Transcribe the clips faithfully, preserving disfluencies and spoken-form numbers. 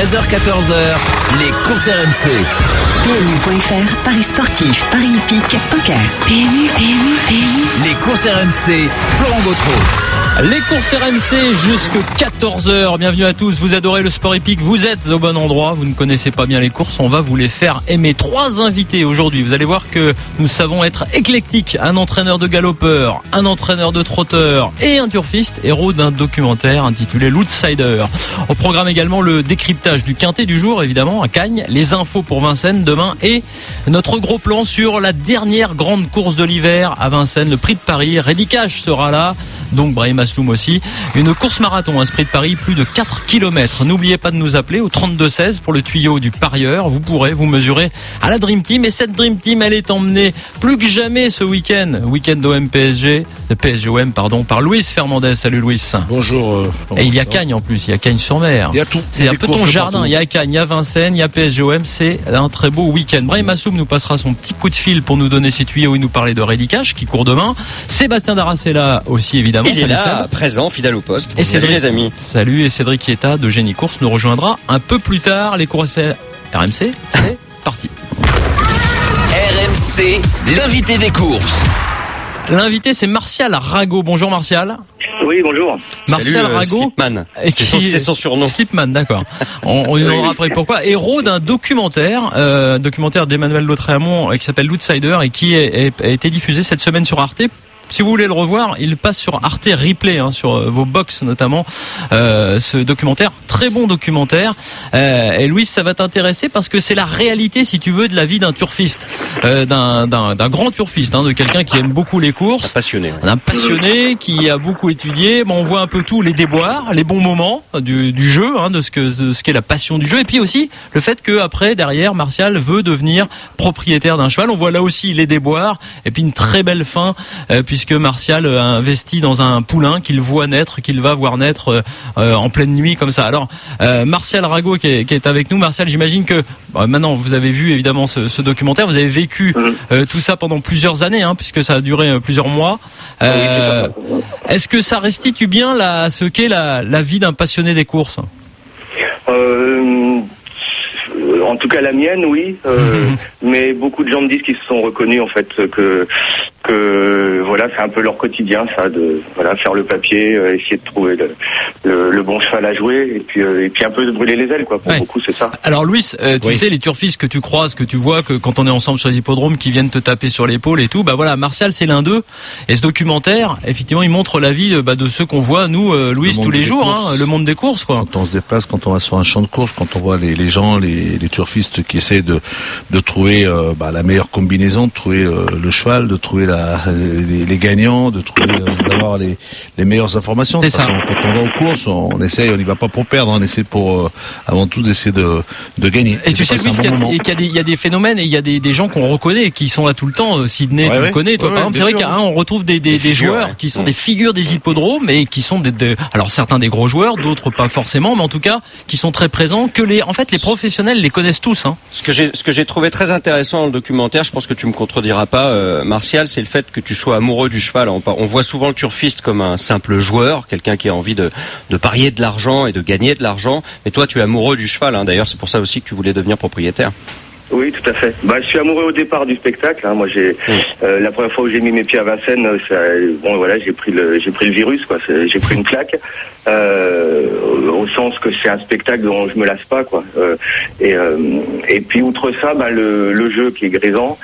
treize heures quatorze heures, les courses R M C. P M U point F R, Paris sportif, Paris hippique, poker. P M U, P M U, P M U. Les courses R M C, Florent Gautreau. Les courses R M C jusqu'à quatorze heures. Bienvenue à tous. Vous adorez le sport hippique. Vous êtes au bon endroit. Vous ne connaissez pas bien les courses. On va vous les faire aimer. Trois invités aujourd'hui. Vous allez voir que nous savons être éclectiques. Un entraîneur de galopeurs, un entraîneur de trotteurs et un turfiste, héros d'un documentaire intitulé L'Outsider. Au programme également le décryptage du quintet du jour, évidemment, à Cagnes. Les infos pour Vincennes demain et notre gros plan sur la dernière grande course de l'hiver à Vincennes, le Prix de Paris. Reddy Cash sera là. Donc Brahim Asloum aussi. Une course marathon, un Prix de Paris, plus de quatre kilomètres. N'oubliez pas de nous appeler au trente-deux seize pour le tuyau du parieur. Vous pourrez vous mesurer à la Dream Team. Et cette Dream Team, elle est emmenée plus que jamais ce week-end. Week-end O M P S G, P S G O M, pardon, par Luis Fernandez. Salut Luis. Bonjour. Euh, Et il y a Cagnes en plus, il y a Cagnes-sur-Mer. Il y a tout. C'est un peu ton jardin. Il y a Cagnes, il y a Vincennes, il y a P S G O M. C'est un très beau week-end. Brahim Asloum nous passera son petit coup de fil pour nous donner ses tuyaux et nous parler de Reddy Cash qui court demain. Sébastien Darras est là aussi, évidemment. Il est Salut, là, Seb. présent, fidèle au poste. Et Salut Cédric, les amis. Salut, et Cédric Chieta de Génie Course nous rejoindra un peu plus tard. Les courses R M C, c'est parti. R M C, l'invité des courses. L'invité, c'est Martial Rago. Bonjour Martial. Oui, bonjour. Martial Salut, euh, Rago. Slipman. Et C'est son, qui- c'est son surnom. Slipman, d'accord. On, on lui demandera après pourquoi. Héros d'un documentaire, euh, documentaire d'Emmanuel Lautréamont euh, qui s'appelle L'Outsider et qui est- est- a été diffusé cette semaine sur Arte. Si vous voulez le revoir, il passe sur Arte Replay, hein, sur euh, vos box notamment, euh, ce documentaire, très bon documentaire. Euh, et Louis, ça va t'intéresser parce que c'est la réalité, si tu veux, de la vie d'un turfiste, euh, d'un, d'un, d'un grand turfiste, hein, de quelqu'un qui aime beaucoup les courses. Passionné. ouais. Un passionné qui a beaucoup étudié. Bon, on voit un peu tout, les déboires, les bons moments du, du jeu, hein, de ce que de ce qu'est la passion du jeu, et puis aussi le fait que après, derrière, Martial veut devenir propriétaire d'un cheval. On voit là aussi les déboires, et puis une très belle fin, euh, puisque Martial a investi dans un poulain qu'il voit naître, qu'il va voir naître euh, euh, en pleine nuit comme ça. Alors, euh, Martial Rago qui est, qui est avec nous. Martial, j'imagine que bah, maintenant vous avez vu évidemment ce, ce documentaire, vous avez vécu euh, tout ça pendant plusieurs années, hein, puisque ça a duré euh, plusieurs mois. Euh, est-ce que ça restitue bien la, ce qu'est la, la vie d'un passionné des courses? Euh, en tout cas, la mienne, oui. Euh, mais beaucoup de gens me disent qu'ils se sont reconnus, en fait, que que voilà, c'est un peu leur quotidien, ça, de voilà, faire le papier, euh, essayer de trouver le, le, le bon cheval à jouer, et puis euh, et puis un peu de brûler les ailes, quoi. Pour Ouais. beaucoup, c'est ça. Alors Louis, euh, tu Oui. sais, les turfistes que tu croises, que tu vois, que quand on est ensemble sur les hippodromes, qui viennent te taper sur l'épaule et tout, bah voilà, Martial c'est l'un d'eux. Et ce documentaire, effectivement, il montre la vie euh, bah, de ceux qu'on voit, nous, euh, Louis, Le monde tous les des jours, courses. hein, le monde des courses, quoi. Quand on se déplace, quand on va sur un champ de course, quand on voit les, les gens, les, les turfistes qui essaient de, de trouver euh, bah, la meilleure combinaison, de trouver euh, le cheval, de trouver la, les, les gagnants, de trouver, euh, d'avoir les, les meilleures informations. De C'est toute ça. façon, quand on va aux courses, on, on essaye, on n'y va pas pour perdre, on essaie pour, euh, avant tout, d'essayer de, de gagner. Et tu sais, c'est Louis, un qu'il y, bon a- moment. et qu'il y a des, il y a des phénomènes et il y a des, des gens qu'on reconnaît qui sont là tout le temps. Euh, Sydney, Ouais, tu le ouais. connais, toi, Ouais, par ouais, exemple. C'est vrai bien sûr. qu'on retrouve des, des, Des des figures, joueurs ouais. qui sont Mm. des figures des hippodromes et qui sont des, des- alors certains des gros joueurs, d'autres pas forcément, mais en tout cas, qui sont très présents, que les, en fait, les professionnels les connaissent tous, hein. Ce que j'ai, ce que j'ai trouvé très intéressant dans le documentaire, je pense que tu me contrediras pas, euh, Martial, c'est le fait que tu sois amoureux du cheval. On, on voit souvent le turfiste comme un simple joueur, quelqu'un qui a envie de, de parier de l'argent et de gagner de l'argent. Mais toi, tu es amoureux du cheval, hein. D'ailleurs, c'est pour ça aussi que tu voulais devenir propriétaire. Oui, tout à fait. Bah, je suis amoureux au départ du spectacle. Hein. Moi, j'ai euh, la première fois où j'ai mis mes pieds à Vincennes, euh, ça, bon, voilà, j'ai pris le, j'ai pris le virus, quoi. C'est- J'ai pris une claque, euh, au, au sens que c'est un spectacle dont je me lasse pas, quoi. Euh, et euh, et puis outre ça, bah, le, le jeu qui est grisant.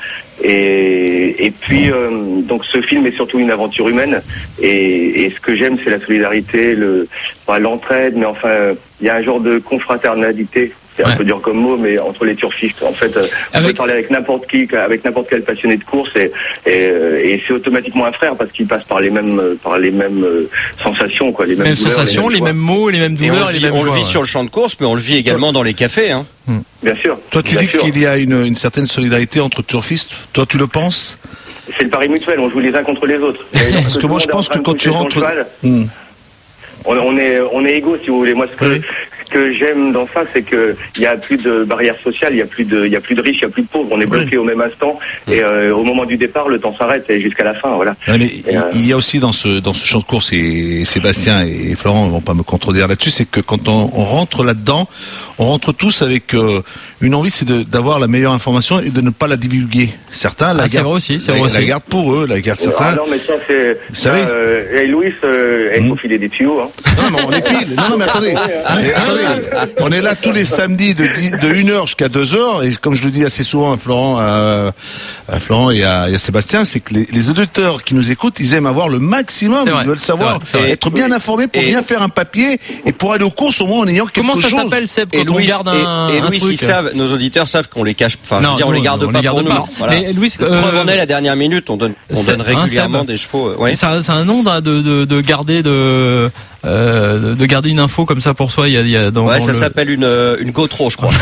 Et, et puis euh, donc ce film est surtout une aventure humaine. Et, et ce que j'aime, c'est la solidarité, le, pas l'entraide, mais enfin, il y a un genre de confraternalité. C'est un Ouais. peu dur comme mot, mais entre les turfistes, en fait, euh, on Avec- peut parler avec n'importe qui, avec n'importe quel passionné de course, et, et, euh, et c'est automatiquement un frère parce qu'il passe par les mêmes, euh, par les mêmes euh, sensations, quoi, les mêmes, Mêmes douleurs, sensations, les joies. mêmes mots, les mêmes Et on douleurs le et les vit, mêmes on le joies, vit ouais. sur le champ de course, mais on le vit également dans les cafés, hein. Bien sûr. Toi, tu bien dis sûr. qu'il y a une, une certaine solidarité entre turfistes. Toi, tu le penses? C'est le pari mutuel, on joue les uns contre les autres. Parce que moi, je pense que quand tu rentres, Hmm. on, on est, on est égaux, si vous voulez. Moi, ce que, Oui. que j'aime dans ça, c'est que il y a plus de barrières sociales, il y a plus de, il y a plus de riches, il y a plus de pauvres. On est bloqué oui. au même instant et euh, au moment du départ, le temps s'arrête et jusqu'à la fin, voilà. Ouais, mais et, euh... il y a aussi dans ce dans ce champ de course et Sébastien et Florent ne vont pas me contredire là-dessus, c'est que quand on, on rentre là-dedans, on rentre tous avec euh, une envie, c'est de, d'avoir la meilleure information et de ne pas la divulguer. Certains la, ah, gardent, aussi, la, aussi. la gardent pour eux, la gardent certains. Ah non, mais ça c'est. Vous savez. Euh, et Louis, euh, il faut filer des tuyaux. Hein. Non, mais on les file. Non, non, mais attendez. mais attendez. On est là tous les samedis de, de une heure jusqu'à deux heures. Et comme je le dis assez souvent à Florent, à, à Florent et à, et à Sébastien, c'est que les, les auditeurs qui nous écoutent, ils aiment avoir le maximum. Ils veulent savoir, c'est vrai, c'est être bien informés pour et bien faire un papier et pour aller aux courses au moins en ayant quelque Comment chose. Comment ça s'appelle, Seb, quand et on Louis, garde un, et, et un Louis, truc. Ils savent, nos auditeurs savent qu'on les cache. Enfin, non, je veux dire, on les garde on pas les garde pour pas. nous. Voilà. Mais Louis, euh, preuve en est la dernière minute, on donne, on donne régulièrement un des chevaux. Ouais. C'est un, c'est un nom de, de, de garder de. Euh, de garder une info comme ça pour soi, il y a, il y a dans, ouais, dans ça le... s'appelle une une GoTro, je crois.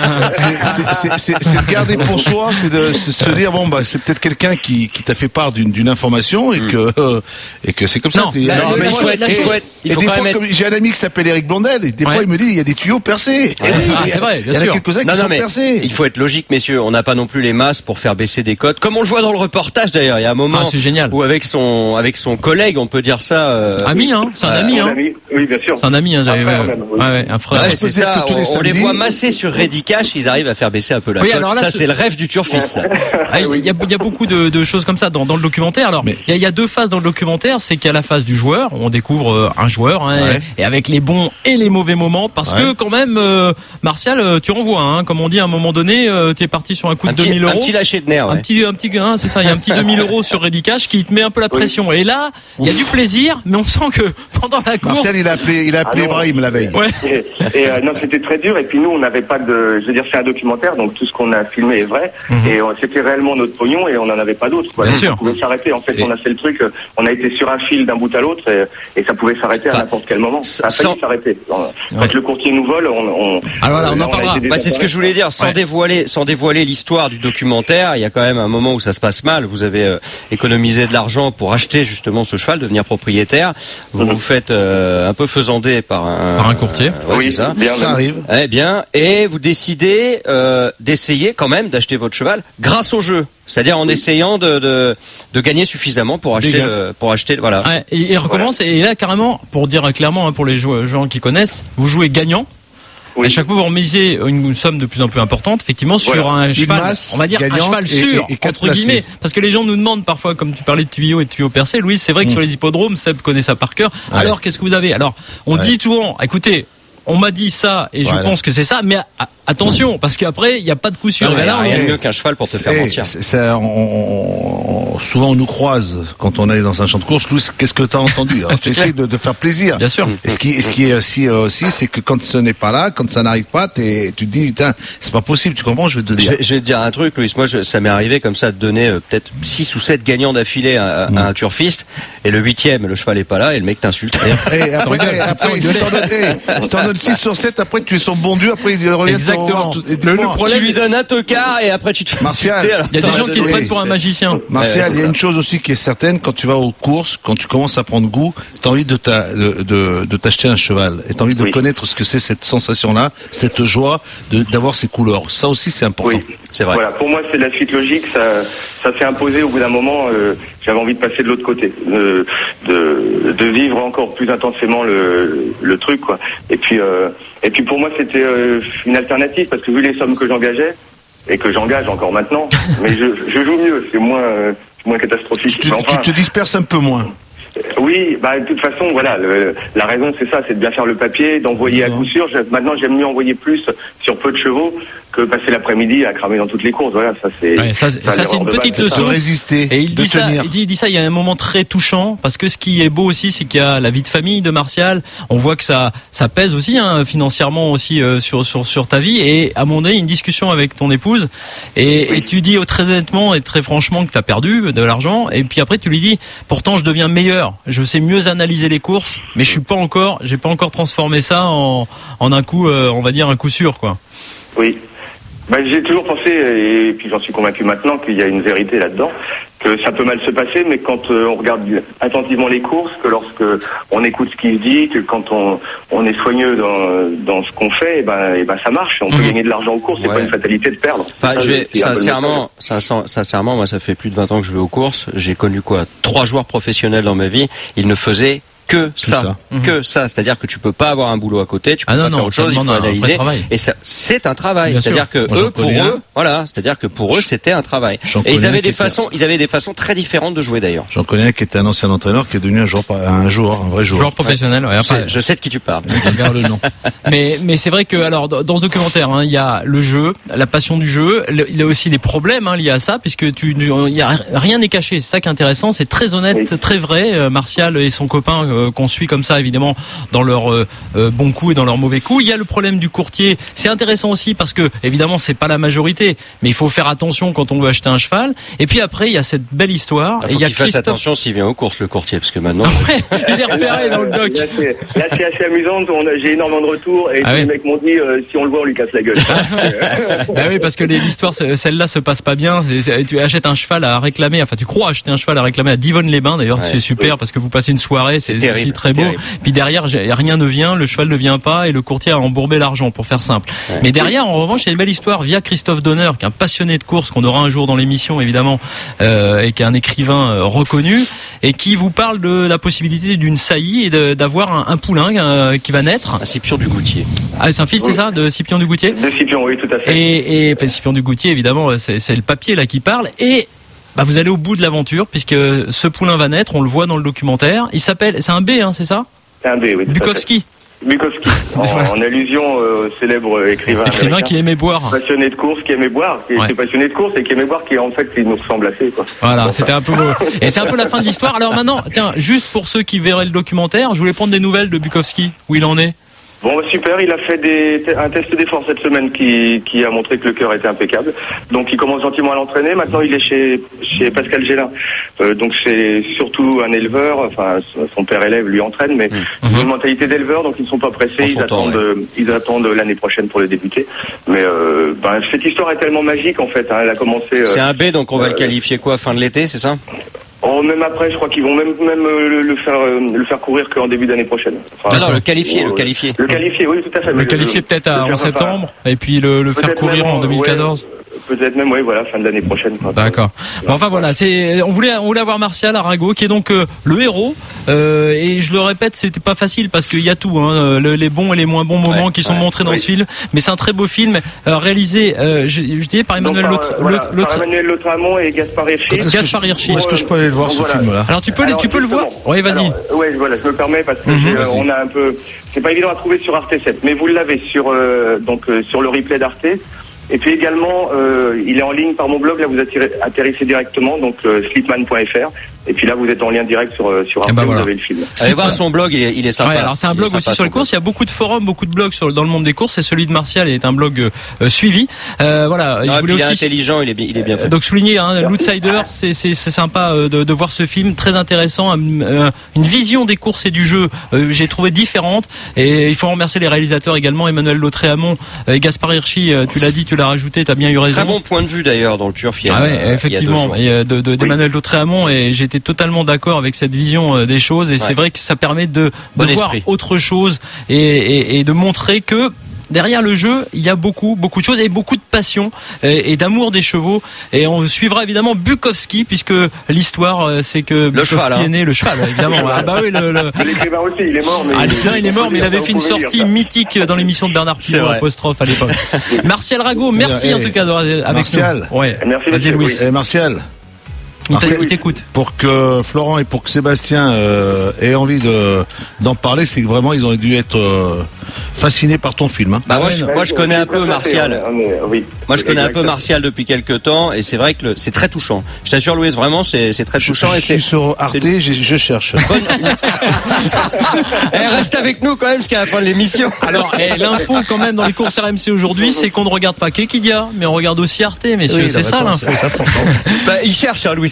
c'est de garder pour soi, c'est de se dire bon bah c'est peut-être quelqu'un qui qui t'a fait part d'une d'une information et que euh, et que c'est comme ça. Non, là, non mais il faut être, il faut être, il faut et des quand fois, même comme j'ai un ami qui s'appelle Eric Blondel, et des ouais. fois il me dit il y a des tuyaux percés. Ouais. Et oui, ah, c'est vrai, bien il y en a sûr. quelques-uns non, qui non, sont mais percés. Il faut être logique, messieurs. On n'a pas non plus les masses pour faire baisser des cotes, comme on le voit dans le reportage d'ailleurs. Il y a un moment ah, c'est génial. où avec son avec son collègue, on peut dire ça. Euh, ami, hein, c'est un euh, ami, hein. Ami. Oui, bien sûr. C'est un ami, hein, j'avais. Un frère, même, oui. Ouais, ouais, un frère. Ouais, je peux c'est dire ça. que tous les on, on les samedis- voit masser sur Ready Cash, ils arrivent à faire baisser un peu la Oui, cote. alors là, ça, je- c'est le rêve du turfiste. ça. Ah, il y a, il y a beaucoup de, de choses comme ça dans, dans le documentaire. Alors, Mais- il y, a, il y a deux phases dans le documentaire. C'est qu'il y a la phase du joueur, on découvre euh, un joueur, hein, Ouais. et avec les bons et les mauvais moments. Parce Ouais. que quand même, euh, Martial, euh, tu en vois, hein, comme on dit à un moment donné, euh, tu es parti sur un coup Un de petit, deux mille un euros. petit lâcher de nerf. Un Ouais. petit, un petit, hein, c'est ça. Il y a un petit deux mille euros sur Ready Cash qui te met un peu la pression. Et là, il y a du plaisir, mais on sent que pendant la course, Martial, il a appelé, il a appelé Ah non. Brahim la veille. ouais. Et, et, euh, non, c'était très dur. Et puis nous, on n'avait pas de. Je veux dire, c'est un documentaire, donc tout ce qu'on a filmé est vrai. Mhm. Et euh, c'était réellement notre pognon, et on n'en avait pas d'autre. quoi. Bien Donc, sûr. on pouvait s'arrêter. En fait, Et- on a fait le truc. euh, On a été sur un fil d'un bout à l'autre, et, et ça pouvait s'arrêter Enfin, à n'importe quel moment. Ça a sans- failli s'arrêter. Quand Ouais. le courtier nous vole, on. on Alors là, on euh, en a parlera. été Bah, c'est ce que je voulais dire. Sans Ouais. dévoiler, sans dévoiler l'histoire du documentaire, il y a quand même un moment où ça se passe mal. Vous avez euh, économisé de l'argent pour acheter justement ce cheval, devenir propriétaire. Vous Mhm. vous faites euh, un peu faisander par un, Par un courtier. euh, ouais, Oui, c'est ça. bien. Ça arrive. Eh bien, et vous décidez euh, d'essayer quand même d'acheter votre cheval grâce au jeu, c'est-à-dire en essayant de, de de gagner suffisamment pour acheter Des gains. le, pour acheter voilà. Ouais, et il recommence. Et là, carrément, pour dire clairement, hein, pour les jou- gens qui connaissent, vous jouez gagnant. Oui. À chaque fois, vous remisez une, une somme de plus en plus importante, effectivement, sur Voilà. un cheval, masse on va dire un gagnante cheval et- sûr, et- et quatre entre placés. guillemets. Parce que les gens nous demandent parfois, comme tu parlais de tuyaux et de tuyaux percés, Louis, c'est vrai que Mm. sur les hippodromes, Seb connaît ça par cœur. Ouais. Alors, qu'est-ce que vous avez? Alors, on Ouais. dit souvent, écoutez, on m'a dit ça et Voilà. je pense que c'est ça, mais a- attention, parce qu'après, il n'y a pas de coup sûr. Non, mais Et là, on- rien de est- mieux qu'un cheval pour te faire C'est- mentir. c'est- ça, on- on- on- souvent on nous croise quand on est dans un champ de course. Louis, qu'est-ce que tu as entendu? Alors, C'est tu essaies de, de faire plaisir. Bien sûr. Et ce qui, et ce qui est aussi, euh, aussi c'est que quand ce n'est pas là, quand ça n'arrive pas, t'es- tu te dis, putain, c'est pas possible, tu comprends? Je vais te Je dire. vais, je vais te dire un truc, Louis. Moi, je- ça m'est arrivé comme ça de donner euh, peut-être six ou sept gagnants d'affilée à, à- à un turfiste, et le huitième, le cheval est pas là, et le mec t'insulte. Et après, rigoles, eh, après, tu si rigoles. t'en donnes, eh, si t'en donnes six sur sept, après tu es son bon Dieu, après il revient Exactement. te revoir, tout- et Le- le dis-moi, problème- Tu lui donnes un tocard et après tu te fais Martial, insulter. alors il y a des t'as gens qui le raison. prennent pour un C'est- magicien. Martial, Ouais, c'est il y a ça. une chose aussi qui est certaine, quand tu vas aux courses, quand tu commences à prendre goût, tu as envie de, ta- de, de, de t'acheter un cheval. Et tu as envie de Oui. connaître ce que c'est cette sensation-là, cette joie de, d'avoir ces couleurs. Ça aussi, c'est important. Oui, C'est vrai. Voilà, pour moi, c'est la suite logique. Ça, ça s'est imposé au bout d'un moment. euh, j'avais envie de passer de l'autre côté, de, de, de vivre encore plus intensément le, le truc, quoi. Et puis, euh, et puis pour moi, c'était euh, une alternative parce que vu les sommes que j'engageais et que j'engage encore maintenant, mais je, je joue mieux. C'est moins, euh, c'est moins catastrophique. Tu, Mais enfin, tu te disperses un peu moins. oui, bah de toute façon, voilà, le- la raison c'est ça, c'est de bien faire le papier, d'envoyer à Non. coup sûr. Je- maintenant, j'aime mieux envoyer plus sur peu de chevaux que passer l'après-midi à cramer dans toutes les courses. Voilà, ça c'est. Ouais, ça, c'est- ça, c'est l'erreur une de petite base, c'est ça. De leçon. résister, Et il de dit, ça, tenir. il, dit, il dit ça, il y a un moment très touchant, parce que ce qui est beau aussi, c'est qu'il y a la vie de famille de Martial. On voit que ça, ça pèse aussi, hein, financièrement aussi, euh, sur, sur, sur ta vie. Et à un moment donné, une discussion avec ton épouse, et, et tu dis oh, très honnêtement et très franchement que tu as perdu de l'argent. Et puis après, tu lui dis, pourtant, je deviens meilleur. Je sais mieux analyser les courses, mais je suis pas encore, j'ai pas encore transformé ça en, en un coup, euh, on va dire un coup sûr, quoi. Oui. Bah, j'ai toujours pensé, et puis j'en suis convaincu maintenant qu'il y a une vérité là-dedans, que que ça peut mal se passer, mais quand euh, on regarde attentivement les courses, que lorsque on écoute ce qui se dit, que quand on, on est soigneux dans, dans ce qu'on fait, et ben, et ben ça marche. On mmh. peut gagner de l'argent aux courses, c'est ouais. pas une fatalité de perdre. Enfin, ça, je vais, sincèrement, sincèrement, sincèrement, moi, ça fait plus de vingt ans que je vais aux courses. J'ai connu quoi, trois joueurs professionnels dans ma vie. Ils ne faisaient que ça, ça. Mmh. que ça. C'est-à-dire que tu peux pas avoir un boulot à côté, tu peux ah pas non, faire non, autre chose, il faut analyser. Et ça, c'est un travail. Bien c'est-à-dire sûr. que Moi, eux, pour eux, un. voilà, c'est-à-dire que pour eux, c'était un travail. J'en et ils avaient des façons, ils avaient des façons très différentes de jouer d'ailleurs. J'en connais un qui était un ancien entraîneur qui est devenu un joueur, un joueur, un vrai joueur. Joueur professionnel. Ouais. Ouais, après, je, sais, je sais de qui tu parles. Regarde le nom. Mais, mais c'est vrai que alors dans ce documentaire, hein, il y a le jeu, la passion du jeu. Le, il y a aussi des problèmes hein, liés à ça, puisque tu, il y a rien n'est caché. C'est ça qui est intéressant. C'est très honnête, oui. très vrai. Euh, Martial et son copain euh, qu'on suit comme ça. Évidemment dans leur euh, bon coup et dans leur mauvais coup. Il y a le problème du courtier. C'est intéressant aussi parce que évidemment c'est pas la majorité, mais il faut faire attention quand on veut acheter un cheval. Et puis après il y a cette belle histoire. Il faut et il y a qu'il Christophe... fasse attention s'il vient aux courses le courtier, parce que maintenant. Ouais, il est repéré dans le doc. Là c'est, là, c'est assez amusant. On a, j'ai énormément de retours et ah les ouais. mecs m'ont dit euh, si on le voit on lui casse la gueule. Bah oui, parce que les, l'histoire celle-là se passe pas bien. C'est, c'est, tu achètes un cheval à réclamer. Enfin tu crois acheter un cheval à réclamer à Divonne-les-Bains d'ailleurs. Ouais. C'est super oui. parce que vous passez une soirée. C'est, c'est terrible, aussi très beau. Terrible. Puis derrière rien ne vient, le cheval ne vient pas et le courtier a embourbé l'argent pour faire simple. Ouais. Mais derrière, en revanche, il y a une belle histoire via Christophe Donner, qui est un passionné de course qu'on aura un jour dans l'émission évidemment, euh, et qui est un écrivain euh, reconnu et qui vous parle de la possibilité d'une saillie et de, d'avoir un, un poulain euh, qui va naître. Un Scipion du Goutier. Ah, c'est un fils, oui. c'est ça, de Scipion du Goutier. De Scipion, oui, tout à fait. Et, et enfin, Scipion du Goutier, évidemment, c'est, c'est le papier là qui parle et bah, vous allez au bout de l'aventure puisque ce poulain va naître, on le voit dans le documentaire. Il s'appelle, c'est un B, hein, c'est ça? C'est un B, oui. Bukowski. Bukowski, en, en allusion euh, au célèbre écrivain écrivain qui aimait boire, passionné de course, qui aimait boire, qui ouais. était passionné de course et qui aimait boire, qui en fait qui nous ressemble assez quoi. Voilà, bon, c'était un peu et c'est un peu la fin de l'histoire. Alors maintenant, tiens, juste pour ceux qui verraient le documentaire, je voulais prendre des nouvelles de Bukowski, où il en est. Bon, super, il a fait des, un test d'effort cette semaine qui, qui a montré que le cœur était impeccable. Donc il commence gentiment à l'entraîner. Maintenant il est chez, chez Pascal Gélin. Euh, donc c'est surtout un éleveur, enfin son père élève lui entraîne, mais mmh. une mentalité d'éleveur, donc ils ne sont pas pressés, ils attendent, temps, ouais. ils attendent l'année prochaine pour le débuter. Mais euh, ben, cette histoire est tellement magique en fait, hein, elle a commencé... Euh, c'est un B, donc on va euh, le qualifier quoi, fin de l'été, c'est ça? Oh, même après, je crois qu'ils vont même même le, le faire le faire courir qu'en début d'année prochaine. Enfin, non, non, le qualifier, euh, le qualifier. Le qualifier, oui, tout à fait. Le qualifier peut-être à, en septembre, et puis le, le faire courir en deux mille quatorze. Ouais. Peut-être même, oui, voilà, fin de l'année prochaine. Quoi. D'accord. Bon, enfin voilà, c'est, on voulait, on voulait avoir Martial Arago, qui est donc euh, le héros. Euh, et je le répète, c'était pas facile parce qu'il y a tout, hein, le, les bons et les moins bons moments ouais, qui sont ouais, montrés dans oui. ce film. Mais c'est un très beau film euh, réalisé, euh, je, je disais par Emmanuel Lautréamont et Gaspard Hirschi. Gaspard Hirschi. Est-ce que je peux aller le voir ce voilà. film-là? Alors tu peux, Alors, tu peux le voir. Oui, vas-y. Oui, voilà, je me permets parce que mm-hmm, euh, on a un peu, c'est pas évident à trouver sur Arte sept, mais vous l'avez sur euh, donc euh, sur le replay d'Arte. Et puis également, euh, il est en ligne par mon blog. Là, vous attirez, atterrissez directement, donc euh, slipman point f r. Et puis là, vous êtes en lien direct sur sur Arte, ben voilà. Vous avez le film. Allez voir son blog, il est, il est sympa. Ouais, alors c'est un blog aussi sur les courses. Il y a beaucoup de forums, beaucoup de blogs sur, dans le monde des courses. Et celui de Martial est un blog euh, suivi. Euh, voilà. Non, je voulais il aussi, est intelligent, il est bien, il est bien fait. Euh, donc souligner, hein, l'Outsider, c'est c'est c'est sympa euh, de, de voir ce film, très intéressant, euh, une vision des courses et du jeu. Euh, j'ai trouvé différente. Et il faut remercier les réalisateurs également, Emmanuel Lautréamont et Gaspard Hirschi. Euh, tu l'as dit, tu l'as rajouté, tu as bien eu raison. Très bon point de vue d'ailleurs dans le Turf. Ah ouais, effectivement, et de, de, d'Emmanuel oui. Lautréamont, et j'étais totalement d'accord avec cette vision des choses, et ouais. c'est vrai que ça permet de, de bon voir esprit. Autre chose et, et, et de montrer que derrière le jeu, il y a beaucoup, beaucoup de choses et beaucoup de passion et, et d'amour des chevaux. Et on suivra évidemment Bukowski, puisque l'histoire, c'est que le Bukowski cheval, hein. est né, le cheval, évidemment. Ah bah oui, le, le... l'écrivain aussi, il est mort. Mais ah, il, il, il est mort, mais il avait fait une sortie mythique dans l'émission de Bernard Pinault, apostrophe à l'époque. Martial Arago, merci hey, en tout cas avec Martial. nous. Ouais. Merci, vas-y Louis. Hey, Martial. Il t'écoute. Pour que Florent et pour que Sébastien euh, aient envie de, d'en parler, c'est que vraiment ils ont dû être euh, fascinés par ton film. Hein. Bah moi, je, moi je connais un peu Martial. Oui. Moi je connais un peu Martial depuis quelques temps, et c'est vrai que le, c'est très touchant. Je t'assure Louis, vraiment c'est, c'est très touchant. Je, et je c'est, suis sur Arte, c'est... je, je cherche. Bonne... eh, reste avec nous quand même jusqu'à la fin de l'émission. Alors eh, l'info quand même dans les courses R M C aujourd'hui, c'est qu'on ne regarde pas Kekidia, mais on regarde aussi Arte, messieurs. Oui, c'est ça l'info. C'est bah, il cherche hein, Louis.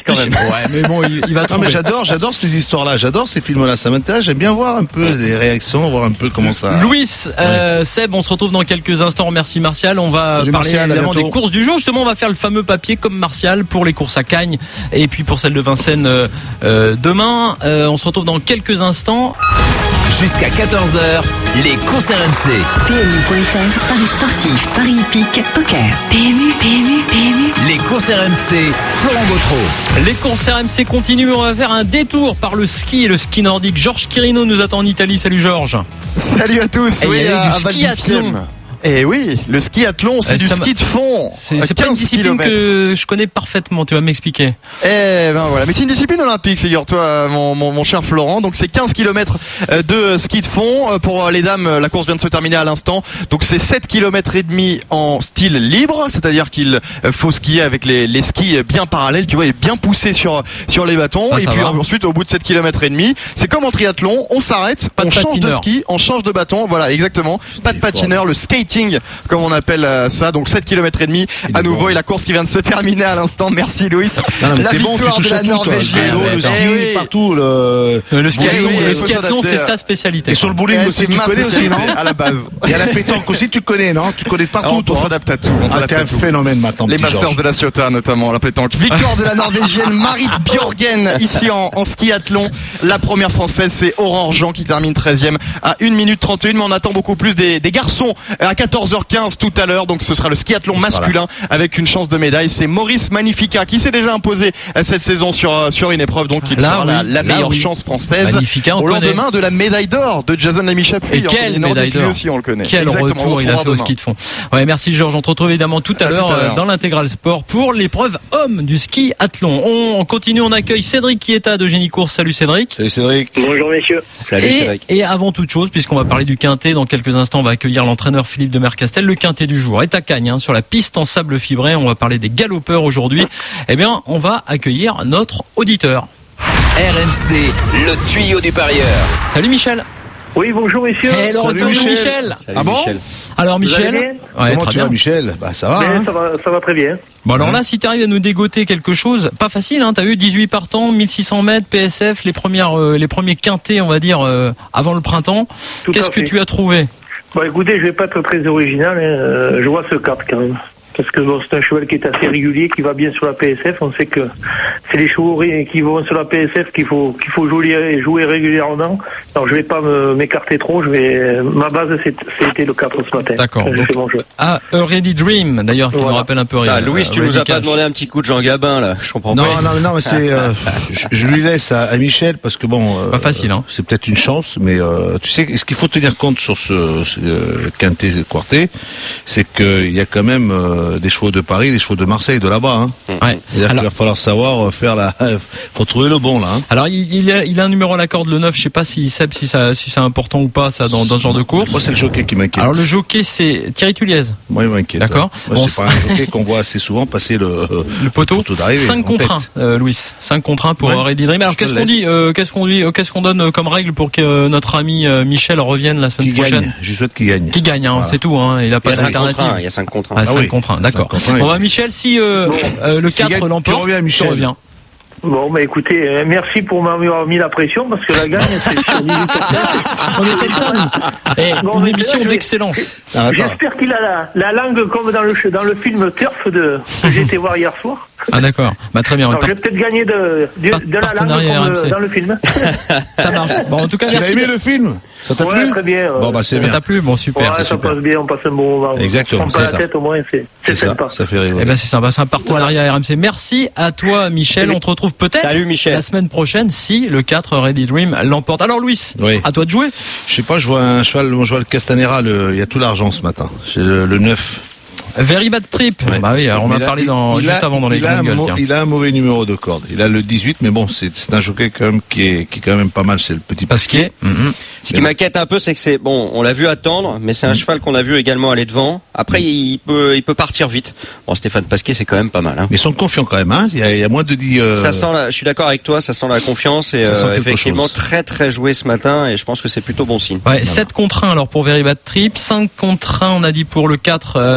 quand même. Ouais, mais bon, il, il va Non trouver. mais j'adore, j'adore ces histoires-là, j'adore ces films-là, ça m'intéresse, j'aime bien voir un peu les réactions, voir un peu comment ça... Louis, euh, Seb, on se retrouve dans quelques instants. Merci Martial. On va Salut, parler Martial, à évidemment bientôt. des courses du jour. Justement, on va faire le fameux papier comme Martial pour les courses à Cagnes et puis pour celle de Vincennes euh, euh, demain. Euh, on se retrouve dans quelques instants. Jusqu'à quatorze heures, les courses R M C. P M U point F R, Paris sportif, Paris hippique, poker. P M U, P M U, P M U. Les courses R M C, Florent Gautreau. Les courses R M C continuent. On va faire un détour par le ski et le ski nordique. Georges Quirino nous attend en Italie. Salut Georges. Salut à tous. Et il y a eu à- du à skiathlon. Val-d'Ypres. Et oui, le skiathlon, c'est Eh, du ça m'a- ski de fond. C'est c'est pas une quinze discipline kilomètres. que je connais parfaitement. Tu vas m'expliquer. Eh ben voilà, mais c'est une discipline olympique, figure-toi, mon, mon, mon cher Florent. Donc c'est quinze kilomètres de ski de fond. Pour les dames, la course vient de se terminer à l'instant. Donc c'est sept kilomètres et demi en style libre, c'est-à-dire qu'il faut skier avec les, les skis bien parallèles, tu vois, et bien poussés sur sur les bâtons. Ça, et ça puis va. ensuite, au bout de sept kilomètres et demi, c'est comme en triathlon, on s'arrête, Pas de on change de patineur. ski, on change de bâton. Voilà, exactement. Pas de patineur, le skating, comme on appelle euh, ça. Donc sept kilomètres et demi Il à est nouveau bon. et la course qui vient de se terminer à l'instant. Merci Louis. Non, non, mais La t'es bon, tu victoire de touches la à tout, toi. Le Norvégienne. vélo, le Eh ski, oui. partout, le... Euh, Le skiathlon, oui, le il faut skiathlon, s'adapter c'est à- sa spécialité. Et sur le bowling Eh, aussi, c'est tu ma connais aussi, non? spécialité, à la base. Il y a la pétanque aussi, tu connais, non? Tu connais de Alors, partout, on toi. s'adapte à tout. On Ah, s'adapte t'es à un tout. phénomène maintenant, Les petit Masters Georges. de la Ciotat notamment, la pétanque. Victoire de la Norvégienne Marit Bjørgen ici en, en skiathlon. La première française, c'est Aurore Jean qui termine treizième à une minute trente et un. Mais on attend beaucoup plus des, des garçons à quatorze heures quinze tout à l'heure. Donc ce sera le skiathlon masculin avec une chance de médaille. C'est Maurice Magnifica qui s'est déjà imposé cette saison sur, sur une épreuve. Donc il Là, sera la, oui. la Là, meilleure oui. chance française. Magnifica, on au connaît. lendemain de la médaille d'or de Jason Lamy-Chapuis. Et en quelle combiné nordique, médaille d'or. lui aussi, on le connaît. Quel Exactement, retour on il a retrouvera fait au demain. ski de fond. Ouais, merci Georges. On te retrouve évidemment tout à À tout l'heure à l'heure. euh, dans l'intégral sport pour l'épreuve homme du ski athlon. On, on continue, on accueille Cédric Quieta de Génie Course. Salut Cédric. Salut Cédric. Bonjour messieurs. Salut Et, Cédric. et avant toute chose, puisqu'on va parler du quintet, dans quelques instants, on va accueillir l'entraîneur Philippe de Mercastel. Le quintet du jour est à Cagnes, hein, sur la piste en sable fibré. On va parler des galopeurs aujourd'hui. Eh bien, on va accueillir notre auditeur. R M C, le tuyau du parieur. Salut Michel. Oui, bonjour messieurs. Et le Salut, retour de Michel. Michel. Salut Ah bon Michel. Alors Vous Michel. allez bien Ouais, Comment très tu vas, bien. Michel? Bah, ça va, Mais hein. ça va, ça va très bien. Bon alors là, si tu arrives à nous dégoter quelque chose, pas facile, hein, t'as eu dix-huit partants, mille six cents mètres, P S F, les premières, euh, les premiers quintés, on va dire, euh, avant le printemps. Tout Qu'est-ce à que fait. tu as trouvé? Bon, écoutez, je vais pas être très original. Hein. euh, Je vois ce cap quand même. Parce que bon, c'est un cheval qui est assez régulier, qui va bien sur la P S F. On sait que c'est les chevaux ré- qui vont sur la P S F qu'il faut qu'il faut jouer, jouer régulièrement. Alors je vais pas me- m'écarter trop. Je vais ma base c'est- c'était le quatre ce matin. D'accord, J'ai donc- fait mon jeu. Ah, A Ready Dream, d'ailleurs, qui Voilà. nous rappelle un peu. Ah, euh, Louis, tu Ready nous as pas Cash. demandé un petit coup de Jean Gabin là. Je comprends Non, pas. non, non, mais c'est, euh, je, je lui laisse à, à Michel parce que bon, euh, Pas facile, hein. c'est peut-être une chance, mais euh, tu sais, ce qu'il faut tenir compte sur ce, ce euh, quintet quartet, c'est qu'il y a quand même euh, des chevaux de Paris, des chevaux de Marseille, de là-bas. Hein. Ouais. C'est-à-dire Alors, qu'il va falloir savoir faire la, faut trouver le bon là. Hein. alors, il, il a, il a un numéro à la corde, le neuf. Je sais pas si Seb, si ça, si c'est important ou pas, ça, dans, dans ce genre de course. Moi, c'est le jockey qui m'inquiète. Alors, le jockey, c'est Thierry Tuliez. Moi, il m'inquiète. D'accord. Ouais. Moi, Bon, c'est pas un jockey qu'on voit assez souvent passer le, Le poteau. d'arrivée. cinq en contre un, tête. euh, Louis. cinq contre un pour Ouais. euh, Ready Dream. Alors, Je te qu'est-ce le qu'on dit, laisse. euh, qu'est-ce qu'on dit, euh, qu'est-ce qu'on donne euh, comme règle pour que euh, notre ami euh, Michel revienne la semaine Qui prochaine? gagne. Je souhaite qu'il gagne. Qui gagne, hein, Voilà. c'est tout, hein. Il a Il pas y a cinq contre d'alternative. un. Il y a cinq contre un. Ah, Ah cinq oui. contre un, cinq d'accord. contre un, Bon, oui. bah, Michel, si euh, euh, le S'il quatre gagne, tu l'emporte, reviens, Michel. tu reviens. Bon, bah écoutez, euh, merci pour m'avoir mis la pression parce que la gagne c'est sur dix-huit heures. On est comme ça, nous. Eh, Bon, une mais émission là, je vais- d'excellence. Ah, attends. J'espère qu'il a la, la langue comme dans le dans le film Turf de que j'ai été voir hier soir. Ah, d'accord. Bah, très bien. Alors, je vais peut-être gagner de, de, Par- de la langue partenariat comme R M C. euh, dans le film. Ça marche. Bon, en tout cas, Tu l'as merci. aimé de- le film? Ça t'a Ouais, plu? très bien. euh, Bon, bah, c'est Ça bien. t'a plu? Bon, super. ouais, c'est ça super. passe bien, on passe un bon moment. Exactement, On prend pas c'est la ça. tête au moins, c'est c'est C'est ça. sympa. Ça fait rire. Eh ben, c'est sympa. C'est un partenariat R M C. Merci à toi, Michel. On te retrouve peut-être Salut Michel. la semaine prochaine si le quatre Ready Dream l'emporte. Alors, Louis, Oui. à toi de jouer. Je sais pas, je vois un cheval, moi, je vois le Castanera, le, il y a tout l'argent ce matin. C'est le, le neuf. Very Bad Trip. Ouais. Bah oui, alors on Mais a il a- parlé il- dans, il juste a- avant dans les il a, un grandes gueules. mo- tiens. il a un mauvais numéro de corde. Il a le dix-huit, mais bon, c'est c'est un jockey quand même qui est, qui est quand même pas mal, c'est le petit Pasquier. Mhm. Ce qui m'inquiète un peu, c'est que c'est bon, on l'a vu attendre, mais c'est un cheval qu'on a vu également aller devant. Après, il peut, il peut partir vite. Bon, Stéphane Pasquier, c'est quand même pas mal. Hein. Mais ils sont confiants quand même, hein. Il y a, il y a moins de dix, euh, Ça sent, la, je suis d'accord avec toi, ça sent la confiance et Ça sent euh, quelque effectivement chose. très très joué ce matin et je pense que c'est plutôt bon signe. Ouais, sept contre un alors pour Very Bad Trip, cinq contre un on a dit pour le quatre euh,